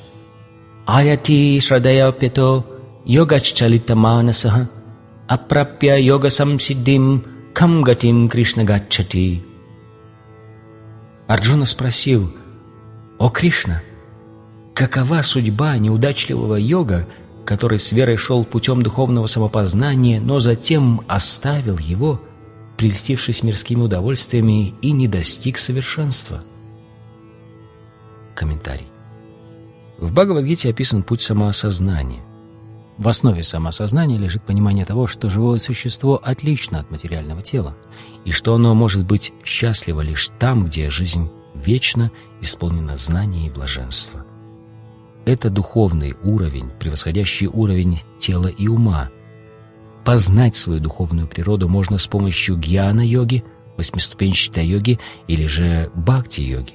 аяти шрадаяпето йогаччалита манасаха апрапья йога самсиддим кам гатим Кришна гаччати. Арджуна спросил: «О Кришна, какова судьба неудачливого йога, который с верой шел путем духовного самопознания, но затем оставил его, прельстившись мирскими удовольствиями, и не достиг совершенства?» Комментарий. В Бхагавад-гите описан путь самоосознания. В основе самоосознания лежит понимание того, что живое существо отлично от материального тела, и что оно может быть счастливо лишь там, где жизнь вечно исполнена знания и блаженства. Это духовный уровень, превосходящий уровень тела и ума. Познать свою духовную природу можно с помощью гьяна-йоги, восьмиступенчатой йоги или же бхакти-йоги.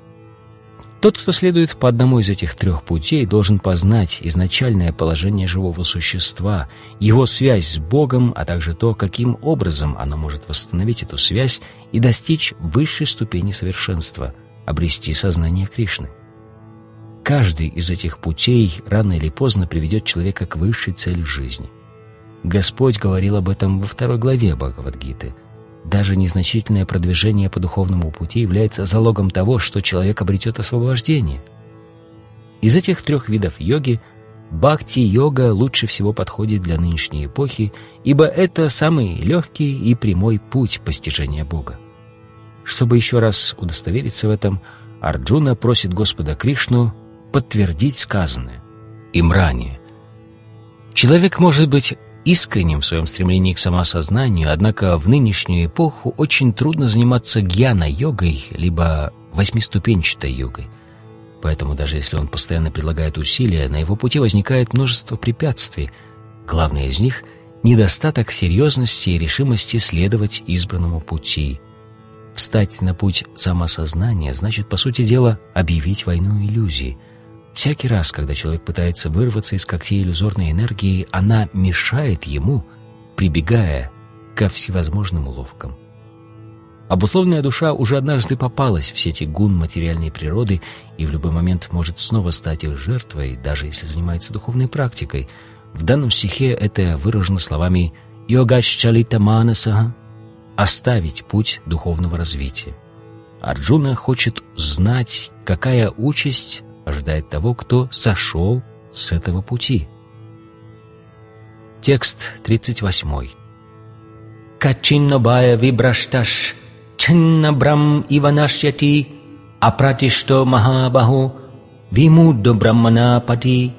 Тот, кто следует по одному из этих трех путей, должен познать изначальное положение живого существа, его связь с Богом, а также то, каким образом оно может восстановить эту связь и достичь высшей ступени совершенства, обрести сознание Кришны. Каждый из этих путей рано или поздно приведет человека к высшей цели жизни. Господь говорил об этом во второй главе Бхагавад-гиты. Даже незначительное продвижение по духовному пути является залогом того, что человек обретет освобождение. Из этих трех видов йоги бхакти-йога лучше всего подходит для нынешней эпохи, ибо это самый легкий и прямой путь постижения Бога. Чтобы еще раз удостовериться в этом, Арджуна просит Господа Кришну подтвердить сказанное им ранее. Человек может быть искренним в своем стремлении к самоосознанию, однако в нынешнюю эпоху очень трудно заниматься гьяна-йогой либо восьмиступенчатой йогой. Поэтому даже если он постоянно предлагает усилия, на его пути возникает множество препятствий. Главное из них — недостаток серьезности и решимости следовать избранному пути. Встать на путь самоосознания значит, по сути дела, объявить войну иллюзии. Всякий раз, когда человек пытается вырваться из когтей иллюзорной энергии, она мешает ему, прибегая ко всевозможным уловкам. Обусловленная душа уже однажды попалась в сети гун материальной природы и в любой момент может снова стать их жертвой, даже если занимается духовной практикой. В данном стихе это выражено словами «йогаччалита манасаха» — «оставить путь духовного развития». Арджуна хочет знать, какая участь ожидает того, кто сошел с этого пути. Текст тридцать восемь. «Качинна бая вибрашташ чинна брам иванашьяти апратишто махабаху вимуддо брамманапати».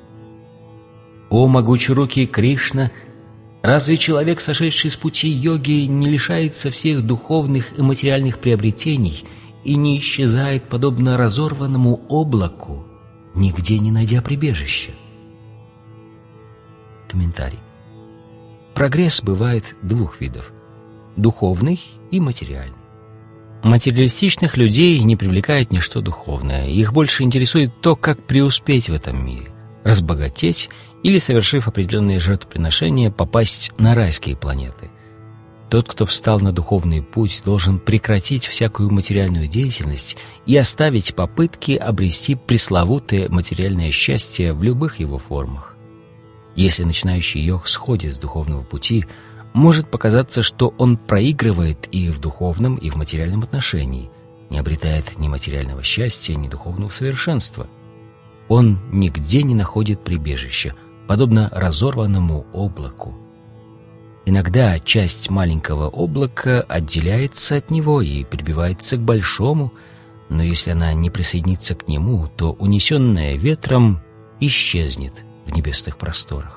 О могучерукий Кришна, разве человек, сошедший с пути йоги, не лишается всех духовных и материальных приобретений и не исчезает, подобно разорванному облаку, нигде не найдя прибежища? Комментарий. Прогресс бывает двух видов. духовный и материальный. Материалистичных людей не привлекает ничто духовное. Их больше интересует то, как преуспеть в этом мире, разбогатеть или, совершив определенные жертвоприношения, попасть на райские планеты. Тот, кто встал на духовный путь, должен прекратить всякую материальную деятельность и оставить попытки обрести пресловутое материальное счастье в любых его формах. Если начинающий йог сходит с духовного пути, может показаться, что он проигрывает и в духовном, и в материальном отношении, не обретает ни материального счастья, ни духовного совершенства. Он нигде не находит прибежища, подобно разорванному облаку. Иногда часть маленького облака отделяется от него и прибивается к большому, но если она не присоединится к нему, то, унесенная ветром, исчезнет в небесных просторах.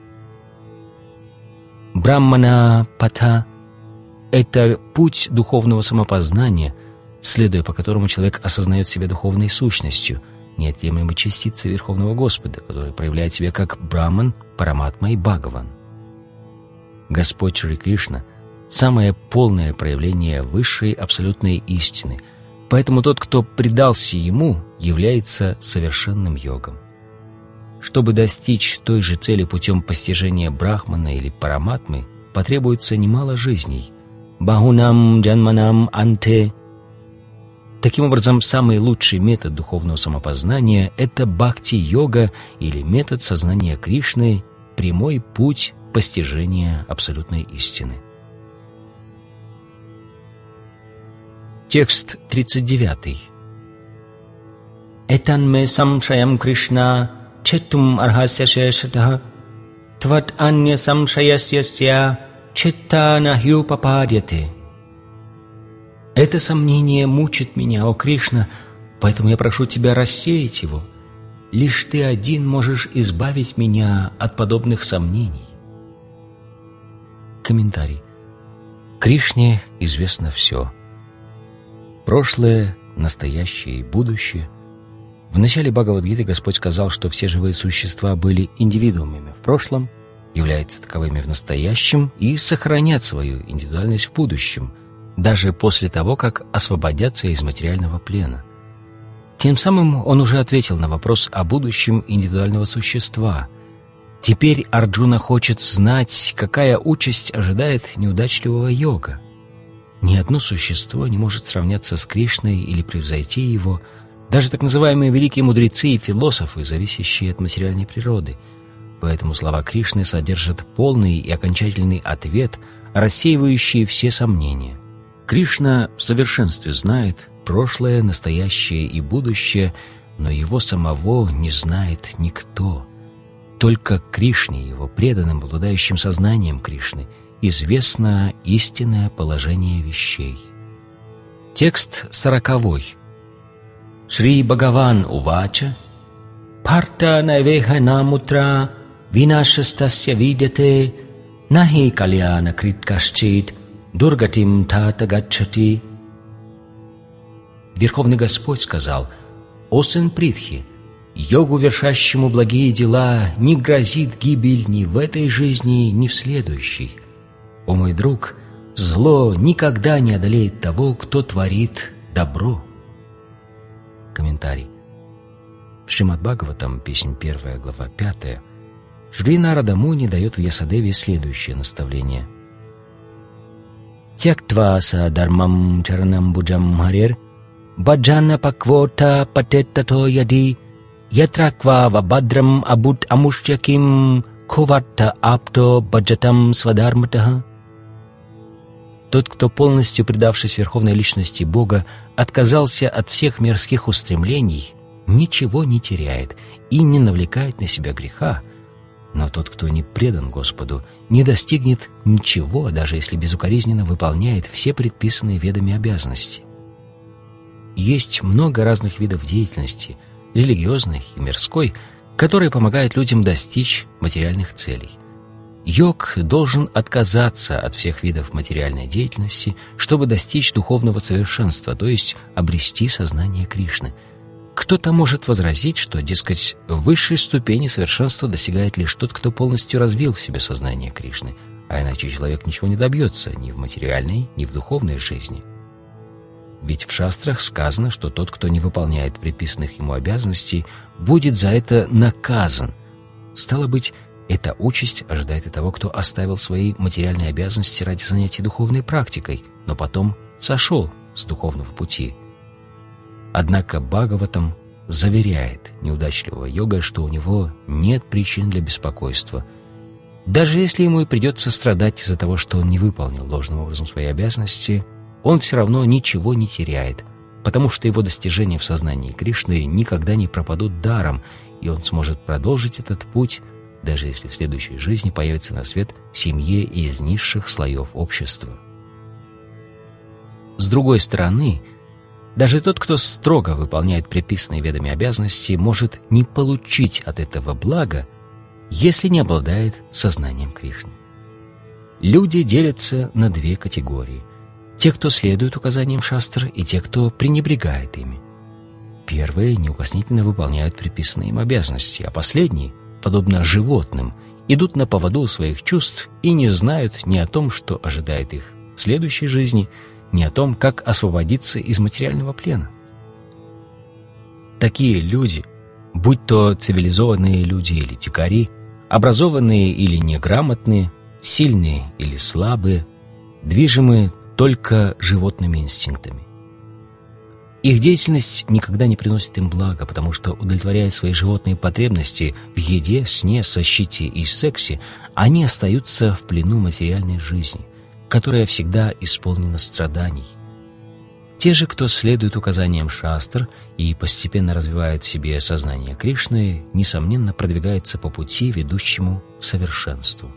Брахмана патха — это путь духовного самопознания, следуя по которому человек осознает себя духовной сущностью, неотъемлемой частицей Верховного Господа, который проявляет себя как Брахман, Параматма и Бхагаван. Господь Шри Кришна — самое полное проявление высшей абсолютной истины, поэтому тот, кто предался Ему, является совершенным йогом. Чтобы достичь той же цели путем постижения Брахмана или Параматмы, потребуется немало жизней. Бахунам джанманам анте. Таким образом, самый лучший метод духовного самопознания — это бхакти-йога или метод сознания Кришны, прямой путь постижения абсолютной истины. Текст тридцать девятый. Этанме самшаям Кришна четтум архасya шешатха тват анья самшаясьясья четта нахьюпападьяте. Это сомнение мучит меня, о Кришна, поэтому я прошу тебя рассеять его. Лишь ты один можешь избавить меня от подобных сомнений. Комментарий. Кришне известно все. Прошлое, настоящее и будущее. В начале Бхагавад-гиты Господь сказал, что все живые существа были индивидуумами в прошлом, являются таковыми в настоящем и сохранят свою индивидуальность в будущем, даже после того, как освободятся из материального плена. Тем самым он уже ответил на вопрос о будущем индивидуального существа. Теперь Арджуна хочет знать, какая участь ожидает неудачливого йога. Ни одно существо не может сравняться с Кришной или превзойти его, даже так называемые великие мудрецы и философы, зависящие от материальной природы. Поэтому слова Кришны содержат полный и окончательный ответ, рассеивающий все сомнения. Кришна в совершенстве знает прошлое, настоящее и будущее, но его самого не знает никто. Только Кришне, его преданным, обладающим сознанием Кришны, известно истинное положение вещей. Текст сороковой. Шри Бхагаван увача парта навеха намутра винашастасya видяте нахи кальяна криткашчит дургатим тата гаччати. Верховный Господь сказал: «О сын Притхи, йогу, вершащему благие дела, не грозит гибель ни в этой жизни, ни в следующей. О мой друг, зло никогда не одолеет того, кто творит добро». Комментарий. В Шримад Бхагаватам, песнь первая, глава пятая, Шри Нарада Муни дает в Ясадеве следующее наставление. «Тяктва са дармам чаранам буджам харир баджана паквота патеттато яди ятраква вабадрам абут амуштяким коварта апто баджатам свадарматаха». Тот, кто, полностью предавшись Верховной Личности Бога, отказался от всех мирских устремлений, ничего не теряет и не навлекает на себя греха. Но тот, кто не предан Господу, не достигнет ничего, даже если безукоризненно выполняет все предписанные Ведами обязанности. Есть много разных видов деятельности, религиозной и мирской, которые помогают людям достичь материальных целей. Йог должен отказаться от всех видов материальной деятельности, чтобы достичь духовного совершенства, то есть обрести сознание Кришны. Кто-то может возразить, что, дескать, высшей ступени совершенства достигает лишь тот, кто полностью развил в себе сознание Кришны, а иначе человек ничего не добьется ни в материальной, ни в духовной жизни. Ведь в шастрах сказано, что тот, кто не выполняет предписанных ему обязанностей, будет за это наказан. Стало быть, эта участь ожидает и того, кто оставил свои материальные обязанности ради занятий духовной практикой, но потом сошел с духовного пути. Однако Бхагаватам заверяет неудачливого йога, что у него нет причин для беспокойства. Даже если ему и придется страдать из-за того, что он не выполнил должным образом свои обязанности, он все равно ничего не теряет, потому что его достижения в сознании Кришны никогда не пропадут даром, и он сможет продолжить этот путь, даже если в следующей жизни появится на свет в семье из низших слоев общества. С другой стороны, даже тот, кто строго выполняет предписанные ведами обязанности, может не получить от этого блага, если не обладает сознанием Кришны. Люди делятся на две категории: те, кто следует указаниям шастр, и те, кто пренебрегает ими. Первые неукоснительно выполняют предписанные им обязанности, а последние, подобно животным, идут на поводу своих чувств и не знают ни о том, что ожидает их в следующей жизни, ни о том, как освободиться из материального плена. Такие люди, будь то цивилизованные люди или дикари, образованные или неграмотные, сильные или слабые, движимы только животными инстинктами. Их деятельность никогда не приносит им блага, потому что, удовлетворяя свои животные потребности в еде, сне, защите и сексе, они остаются в плену материальной жизни, которая всегда исполнена страданий. Те же, кто следует указаниям шастр и постепенно развивает в себе сознание Кришны, несомненно продвигаются по пути, ведущему к совершенству.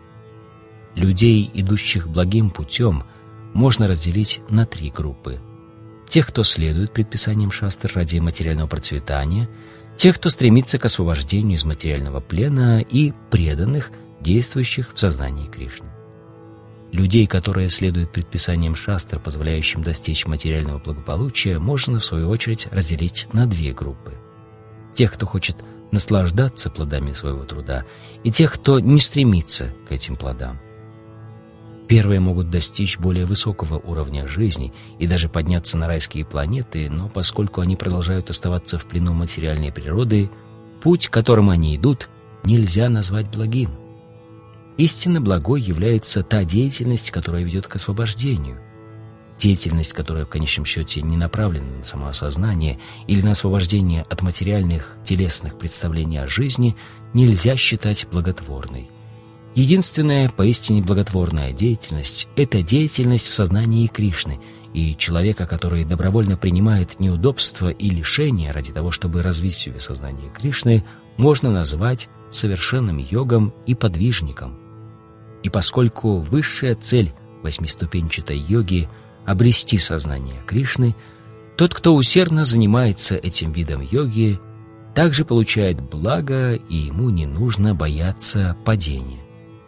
Людей, идущих благим путем, можно разделить на три группы: тех, кто следует предписаниям шастр ради материального процветания, тех, кто стремится к освобождению из материального плена, и преданных, действующих в сознании Кришны. Людей, которые следуют предписаниям шастр, позволяющим достичь материального благополучия, можно, в свою очередь, разделить на две группы: тех, кто хочет наслаждаться плодами своего труда, и тех, кто не стремится к этим плодам. Первые могут достичь более высокого уровня жизни и даже подняться на райские планеты, но поскольку они продолжают оставаться в плену материальной природы, путь, которым они идут, нельзя назвать благим. Истинно благой является та деятельность, которая ведет к освобождению. Деятельность, которая в конечном счете не направлена на самоосознание или на освобождение от материальных телесных представлений о жизни, нельзя считать благотворной. Единственная поистине благотворная деятельность – это деятельность в сознании Кришны, и человека, который добровольно принимает неудобства и лишения ради того, чтобы развить в себе сознание Кришны, можно назвать совершенным йогом и подвижником. И поскольку высшая цель восьмиступенчатой йоги – обрести сознание Кришны, тот, кто усердно занимается этим видом йоги, также получает благо, и ему не нужно бояться падения.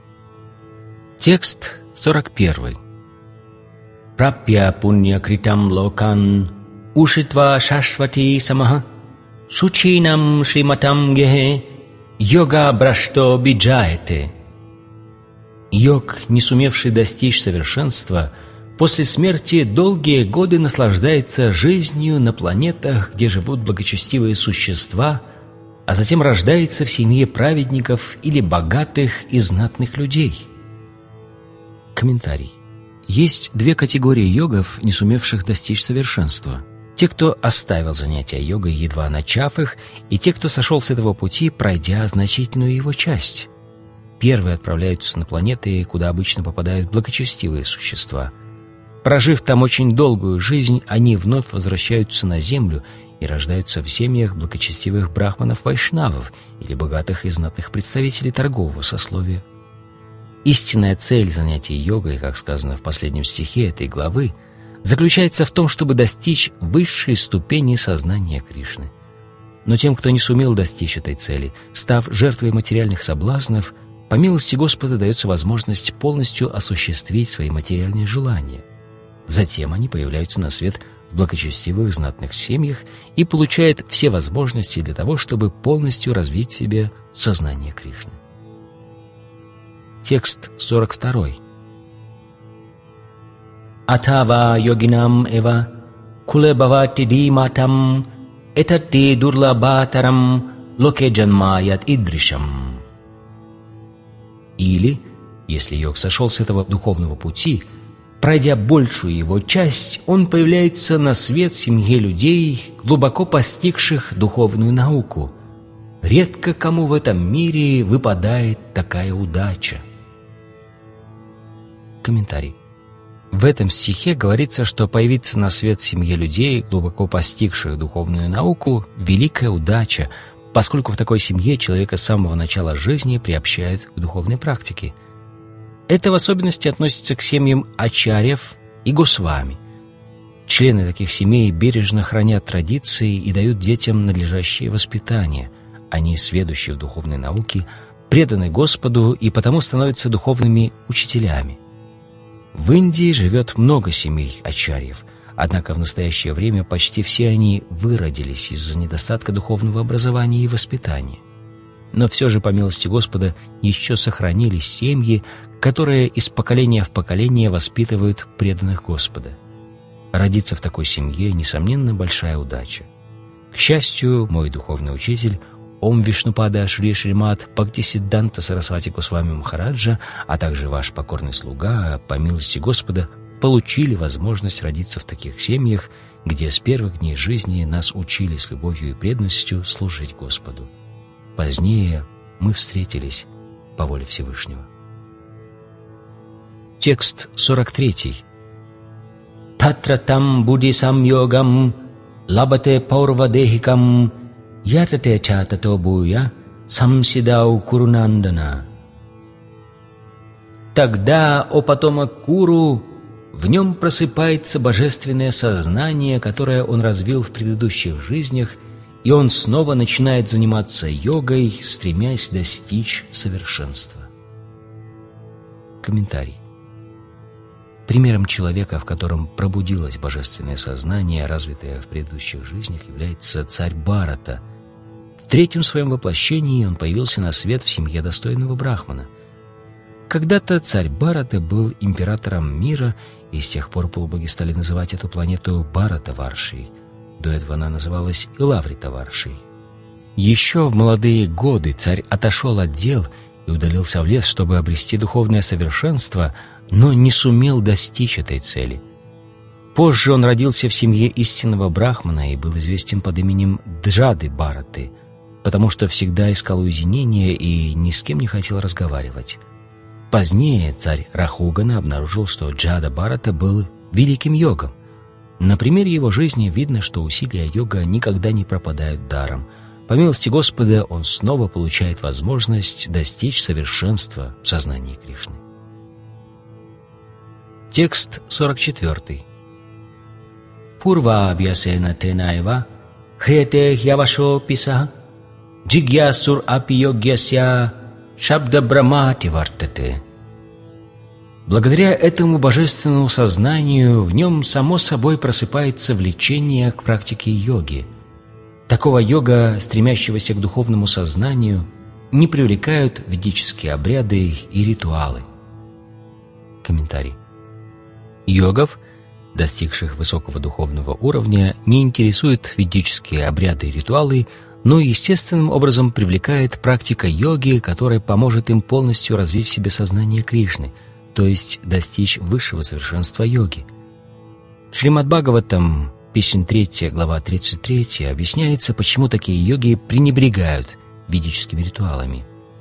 Текст сорок первый. Прапья пунья критам локан ушитва шашвати самаха шучинам шриматам гехе йога брашто биджаете. Йог, не сумевший достичь совершенства, после смерти долгие годы наслаждается жизнью на планетах, где живут благочестивые существа, а затем рождается в семье праведников или богатых и знатных людей. Комментарий. Есть две категории йогов, не сумевших достичь совершенства. Те, кто оставил занятия йогой, едва начав их, и те, кто сошел с этого пути, пройдя значительную его часть. Первые отправляются на планеты, куда обычно попадают благочестивые существа. Прожив там очень долгую жизнь, они вновь возвращаются на Землю и рождаются в семьях благочестивых брахманов-вайшнавов или богатых и знатных представителей торгового сословия. Истинная цель занятий йогой, как сказано в последнем стихе этой главы, заключается в том, чтобы достичь высшей ступени сознания Кришны. Но тем, кто не сумел достичь этой цели, став жертвой материальных соблазнов, по милости Господа дается возможность полностью осуществить свои материальные желания. Затем они появляются на свет в благочестивых знатных семьях и получают все возможности для того, чтобы полностью развить в себе сознание Кришны. Текст сорок второй. Атава йогинам эва куле бхавати диматам этати дурлабатарам локе джанмаят идришам. Или, если йог сошел с этого духовного пути, пройдя большую его часть, он появляется на свет в семье людей, глубоко постигших духовную науку. Редко кому в этом мире выпадает такая удача. Комментарий. В этом стихе говорится, что появиться на свет в семье людей, глубоко постигших духовную науку, великая удача, поскольку в такой семье человека с самого начала жизни приобщают к духовной практике. Это в особенности относится к семьям ачарьев и госвами. Члены таких семей бережно хранят традиции и дают детям надлежащее воспитание. Они сведущие в духовной науке, преданы Господу и потому становятся духовными учителями. В Индии живет много семей ачарьев, однако в настоящее время почти все они выродились из-за недостатка духовного образования и воспитания. Но все же, по милости Господа, еще сохранились семьи, которые из поколения в поколение воспитывают преданных Господа. Родиться в такой семье, несомненно, большая удача. К счастью, мой духовный учитель Ом Вишнупада Шри Шримат Бхактисиддханта Сарасвати Госвами Махараджа, а также ваш покорный слуга, по милости Господа, получили возможность родиться в таких семьях, где с первых дней жизни нас учили с любовью и преданностью служить Господу. Позднее мы встретились по воле Всевышнего. Текст сорок третий. Татратам буддисам йогам лабате паурвадехикам ятате чатато буя самсидау курунандана. Тогда, о потомок Куру, в нем просыпается божественное сознание, которое он развил в предыдущих жизнях, и он снова начинает заниматься йогой, стремясь достичь совершенства. Комментарий. Примером человека, в котором пробудилось божественное сознание, развитое в предыдущих жизнях, является царь Бхарата. В третьем своем воплощении он появился на свет в семье достойного брахмана. Когда-то царь Бхарата был императором мира, и с тех пор полубоги стали называть эту планету Бхаратаваршей. До этого она называлась Илавритаваршей. Еще в молодые годы царь отошел от дел и удалился в лес, чтобы обрести духовное совершенство, но не сумел достичь этой цели. Позже он родился в семье истинного брахмана и был известен под именем Джады Бхараты, потому что всегда искал уединения и ни с кем не хотел разговаривать. Позднее царь Рахугана обнаружил, что Джада Бхарата был великим йогом. На примере его жизни видно, что усилия йога никогда не пропадают даром. По милости Господа он снова получает возможность достичь совершенства в сознании Кришны. Текст сорок четвертый. Пурва абьясена тенаева хрете хьявашо писа джигьясур апи йогьяся шабда брамати вартате. Благодаря этому божественному сознанию в нем само собой просыпается влечение к практике йоги. Такого йога, стремящегося к духовному сознанию, не привлекают ведические обряды и ритуалы. Комментарий. Йогов, достигших высокого духовного уровня, не интересуют ведические обряды и ритуалы, но естественным образом привлекает практика йоги, которая поможет им полностью развить в себе сознание Кришны, то есть достичь высшего совершенства йоги. Шримад Бхагаватам, песнь третья, глава тридцать три, объясняется, почему такие йоги пренебрегают ведическими ритуалами.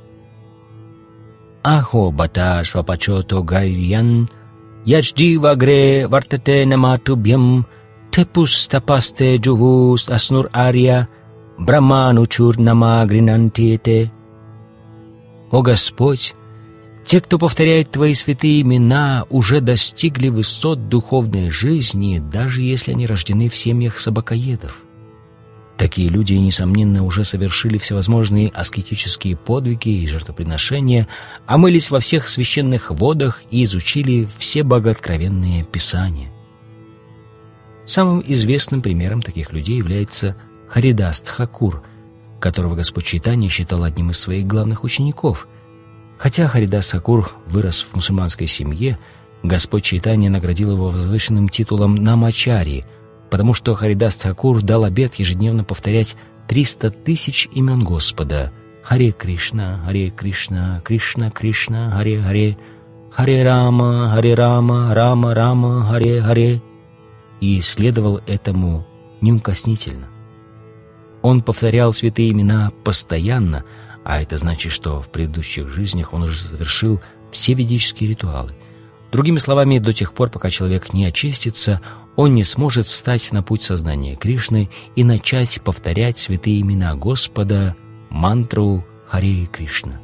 Ахо бата швапачото гайриян яджди вагре вартате наматубьям тепус тапасте джувус аснур ария браманучур нама гринантиете. О Господь! Те, кто повторяет Твои святые имена, уже достигли высот духовной жизни, даже если они рождены в семьях собакоедов. Такие люди, несомненно, уже совершили всевозможные аскетические подвиги и жертвоприношения, омылись во всех священных водах и изучили все богооткровенные писания. Самым известным примером таких людей является Харидас Тхакур, которого Господь Чайтанья считал одним из своих главных учеников. Хотя Харидас Thakур вырос в мусульманской семье, Господь Чайтанья наградил его возвышенным титулом Намачари, потому что Харидас Thakур дал обет ежедневно повторять триста тысяч имен Господа: Харе Кришна, Харе Кришна, Кришна Кришна, Харе Харе, Харе Рама, Харе Рама, Рама Рама, Харе Харе, и следовал этому неукоснительно. Он повторял святые имена постоянно, а это значит, что в предыдущих жизнях он уже завершил все ведические ритуалы. Другими словами, до тех пор, пока человек не очистится, он не сможет встать на путь сознания Кришны и начать повторять святые имена Господа, мантру Харе Кришна.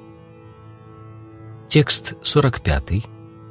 Текст сорок пятый.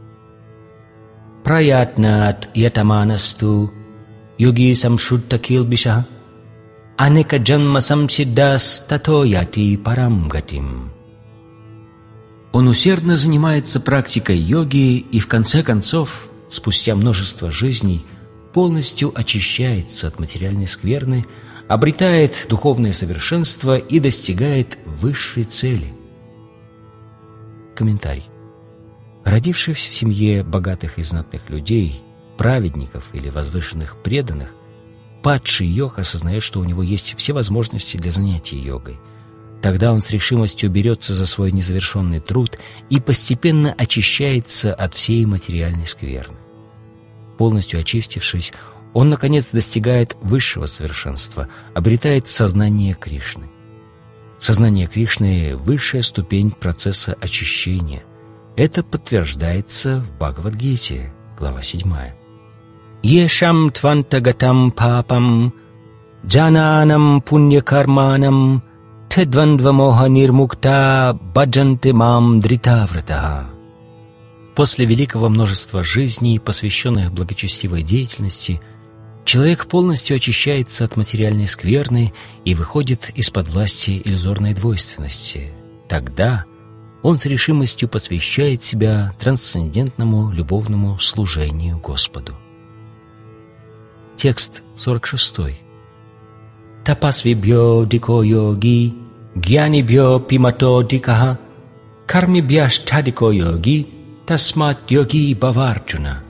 Праятнат ятаманасту йоги самшутта килбиша анека джанма самсиддас тато яти парам гатим. Он усердно занимается практикой йоги и, в конце концов, спустя множество жизней, полностью очищается от материальной скверны, обретает духовное совершенство и достигает высшей цели. Комментарий. Родившись в семье богатых и знатных людей, праведников или возвышенных преданных, падший йог осознает, что у него есть все возможности для занятия йогой. Тогда он с решимостью берется за свой незавершенный труд и постепенно очищается от всей материальной скверны. Полностью очистившись, он, наконец, достигает высшего совершенства, обретает сознание Кришны. Сознание Кришны – высшая ступень процесса очищения. Это подтверждается в Бхагавад-гите, глава седьмая. «Ешам твантагатам папам, джананам пуньякарманам, тедвандвамоха нирмукта баджанте мам дритавратаха». После великого множества жизней, посвященных благочестивой деятельности, человек полностью очищается от материальной скверны и выходит из-под власти иллюзорной двойственности. Тогда он с решимостью посвящает себя трансцендентному любовному служению Господу. Текст сорок шестой. Тапасвибьё дико йоги, гьянибьё пимато дикаха, кармибьяш тадико йоги, тасмат йоги баварджуна.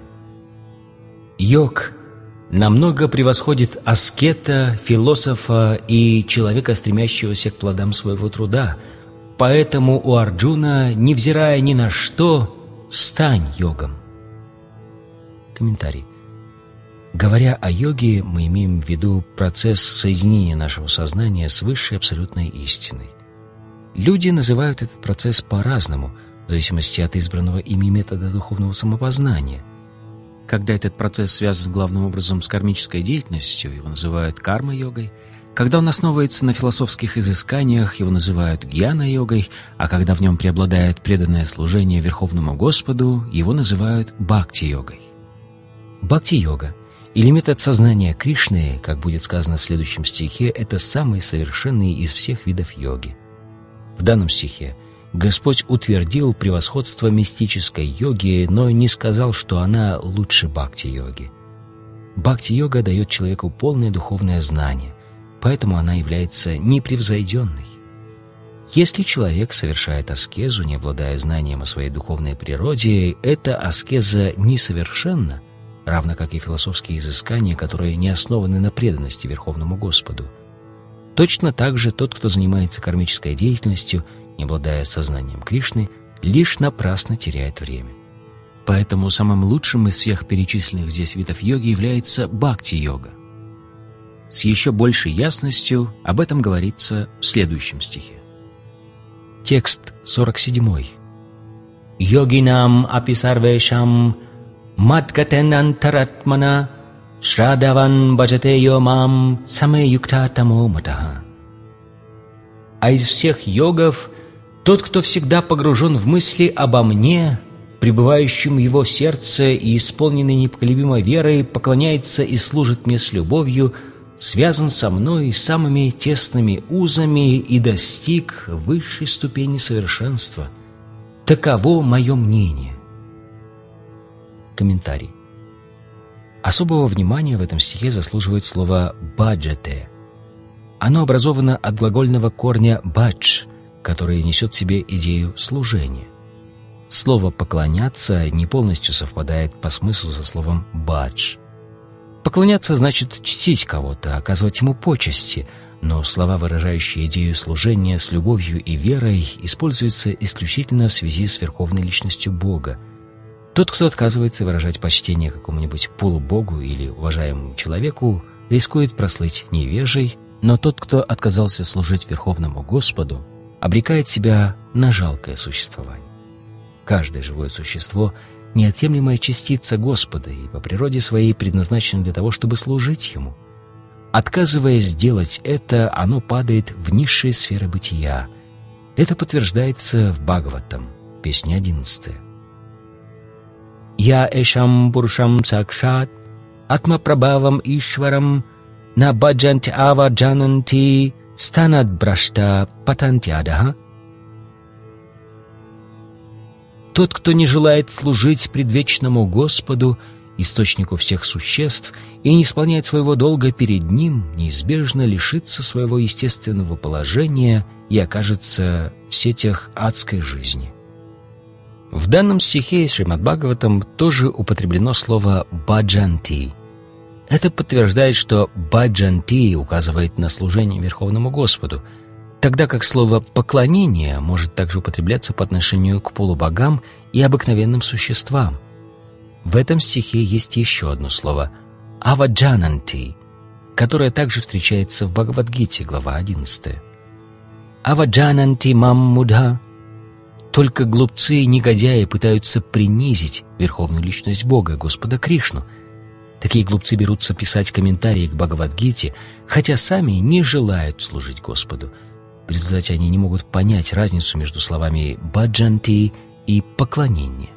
Йог намного превосходит аскета, философа и человека, стремящегося к плодам своего труда, поэтому у Арджуна, невзирая ни на что, стань йогом. Комментарий. Говоря о йоге, мы имеем в виду процесс соединения нашего сознания с высшей абсолютной истиной. Люди называют этот процесс по-разному, в зависимости от избранного ими метода духовного самопознания. Когда этот процесс связан главным образом с кармической деятельностью, его называют карма-йогой. Когда он основывается на философских изысканиях, его называют гьяна-йогой, а когда в нем преобладает преданное служение Верховному Господу, его называют бхакти-йогой. Бхакти-йога или метод сознания Кришны, как будет сказано в следующем стихе, это самый совершенный из всех видов йоги. В данном стихе Господь утвердил превосходство мистической йоги, но не сказал, что она лучше бхакти-йоги. Бхакти-йога дает человеку полное духовное знание, поэтому она является непревзойденной. Если человек совершает аскезу, не обладая знанием о своей духовной природе, эта аскеза несовершенна, равно как и философские изыскания, которые не основаны на преданности Верховному Господу. Точно так же тот, кто занимается кармической деятельностью, не обладая сознанием Кришны, лишь напрасно теряет время. Поэтому самым лучшим из всех перечисленных здесь видов йоги является бхакти-йога. С еще большей ясностью об этом говорится в следующем стихе. Текст сорок седьмой. «Йогинам аписарвешам мадгатенантаратмана шрадаван баджате йомам саме юктатамо матаха». А из всех йогов тот, кто всегда погружен в мысли обо мне, пребывающем в его сердце и исполненный непоколебимой верой, поклоняется и служит мне с любовью, связан со мной самыми тесными узами и достиг высшей ступени совершенства. Таково мое мнение. Комментарий. Особого внимания в этом стихе заслуживает слово «баджате». Оно образовано от глагольного корня «бадж», который несет в себе идею служения. Слово «поклоняться» не полностью совпадает по смыслу со словом «бадж». Поклоняться значит чтить кого-то, оказывать ему почести, но слова, выражающие идею служения с любовью и верой, используются исключительно в связи с верховной личностью Бога. Тот, кто отказывается выражать почтение какому-нибудь полубогу или уважаемому человеку, рискует прослыть невежей, но тот, кто отказался служить Верховному Господу, обрекает себя на жалкое существование. Каждое живое существо — неотъемлемая частица Господа и по природе своей предназначено для того, чтобы служить Ему. Отказываясь сделать это, оно падает в низшие сферы бытия. Это подтверждается в Бхагаватам, песня одиннадцатая. «Я эшам пурушам сакшат, атма прабхавам ишварам, на баджанти ава джананти, станат брашта патантядаха». Тот, кто не желает служить предвечному Господу, источнику всех существ, и не исполняет своего долга перед Ним, неизбежно лишится своего естественного положения и окажется в сетях адской жизни. В данном стихе из Шримад Бхагаватам тоже употреблено слово «баджанти». Это подтверждает, что «баджанти» указывает на служение Верховному Господу, тогда как слово «поклонение» может также употребляться по отношению к полубогам и обыкновенным существам. В этом стихе есть еще одно слово «аваджананти», которое также встречается в Бхагавад-гите, глава одиннадцатая. «Аваджананти мам мудха». Только глупцы и негодяи пытаются принизить верховную личность Бога, Господа Кришну. Такие глупцы берутся писать комментарии к Бхагавад-гите, хотя сами не желают служить Господу. В результате они не могут понять разницу между словами «баджанти» и «поклонение».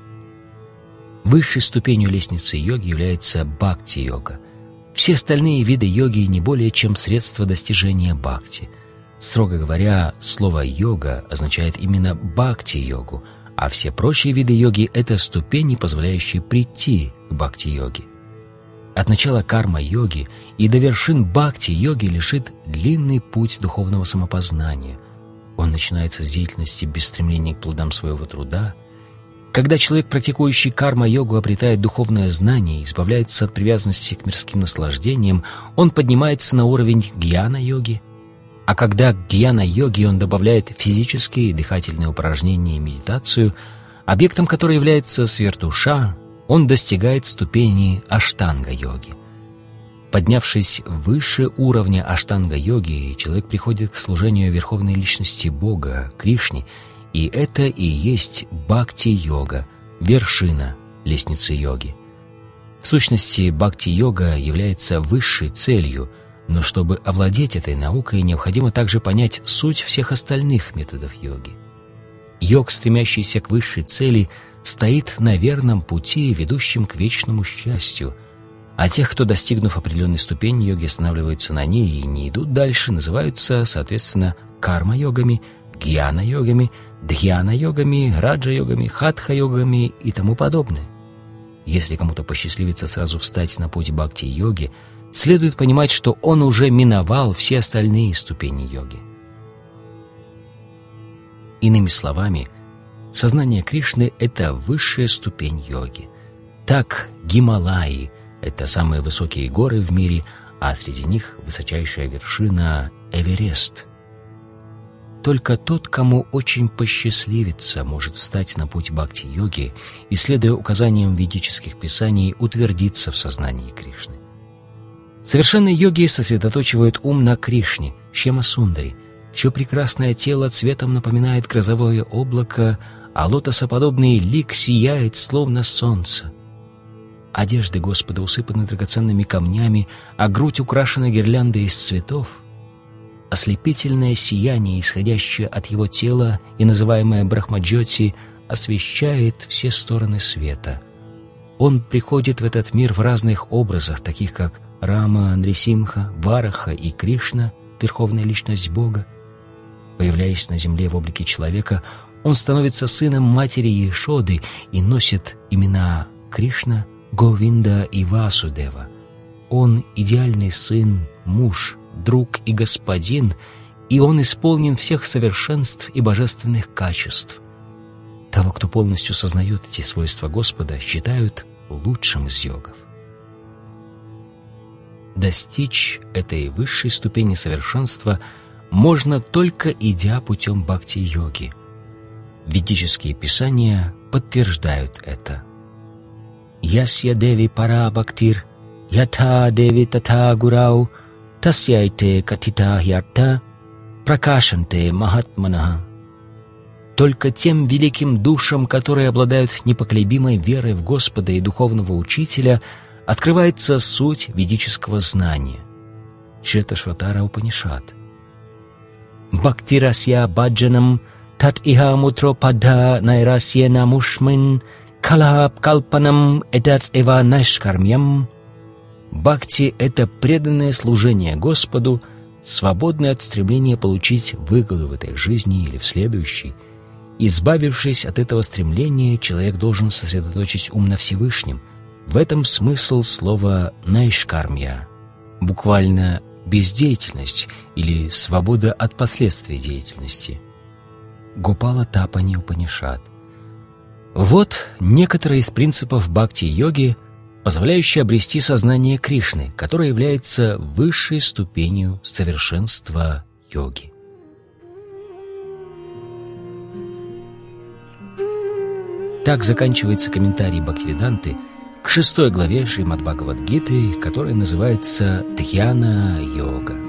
Высшей ступенью лестницы йоги является бхакти-йога. Все остальные виды йоги не более чем средство достижения бхакти. Строго говоря, слово «йога» означает именно бхакти-йогу, а все прочие виды йоги — это ступени, позволяющие прийти к бхакти-йоге. От начала карма-йоги и до вершин бхакти-йоги лежит длинный путь духовного самопознания. Он начинается с деятельности без стремления к плодам своего труда. Когда человек, практикующий карма-йогу, обретает духовное знание и избавляется от привязанности к мирским наслаждениям, он поднимается на уровень гьяна-йоги. А когда к гьяна-йоге он добавляет физические и дыхательные упражнения и медитацию, объектом которой является сверхдуша, он достигает ступени аштанга-йоги. Поднявшись выше уровня аштанга-йоги, человек приходит к служению верховной личности Бога, Кришне, и это и есть бхакти-йога, вершина лестницы йоги. В сущности, бхакти-йога является высшей целью, но чтобы овладеть этой наукой, необходимо также понять суть всех остальных методов йоги. Йог, стремящийся к высшей цели, стоит на верном пути, ведущем к вечному счастью, а тех, кто, достигнув определенной ступени йоги, останавливаются на ней и не идут дальше, называются, соответственно, карма-йогами, гьяна-йогами, дхьяна-йогами, раджа-йогами, хатха-йогами и тому подобное. Если кому-то посчастливится сразу встать на путь бхакти-йоги, следует понимать, что он уже миновал все остальные ступени йоги. Иными словами, сознание Кришны — это высшая ступень йоги. Так Гималаи — это самые высокие горы в мире, а среди них высочайшая вершина — Эверест. Только тот, кому очень посчастливится, может встать на путь бхакти-йоги и, следуя указаниям ведических писаний, утвердиться в сознании Кришны. Совершенные йоги сосредоточивают ум на Кришне, Шьямасундари, чье прекрасное тело цветом напоминает грозовое облако, а лотосоподобный лик сияет, словно солнце. Одежды Господа усыпаны драгоценными камнями, а грудь украшена гирляндой из цветов. Ослепительное сияние, исходящее от его тела и называемое Брахмаджоти, освещает все стороны света. Он приходит в этот мир в разных образах, таких как Рама, Нрисимха, Вараха и Кришна, верховная личность Бога. Появляясь на земле в облике человека, он становится сыном матери Ешоды и носит имена Кришна, Говинда и Васудева. Он идеальный сын, муж, друг и господин, и он исполнен всех совершенств и божественных качеств. Того, кто полностью сознает эти свойства Господа, считают лучшим из йогов. Достичь этой высшей ступени совершенства можно только идя путем бхакти-йоги. Ведические писания подтверждают это. «Ясья деви пара бхактир, ятха деви татха гурау, тасьяйте катита хьярта, пракашанте махатманаха». Только тем великим душам, которые обладают непоколебимой верой в Господа и духовного учителя, открывается суть ведического знания. Шветашватара Упанишад. Бхактирасья баджанам тат иха мутро падха найрасьена мушмин калап калпанам эдат эва нашкармьям. Бхакти — это преданное служение Господу, свободное от стремления получить выгоду в этой жизни или в следующей. Избавившись от этого стремления, человек должен сосредоточить ум на Всевышнем. В этом смысл слова «найшкармья», буквально «бездеятельность» или «свобода от последствий деятельности». Гопала Тапани Упанишад. Вот некоторые из принципов бхакти-йоги, позволяющие обрести сознание Кришны, которое является высшей ступенью совершенства йоги. Так заканчивается комментарий Бхактивиданты к шестой главе Шримад Бхагавад-гиты, которая называется «Дхьяна-йога».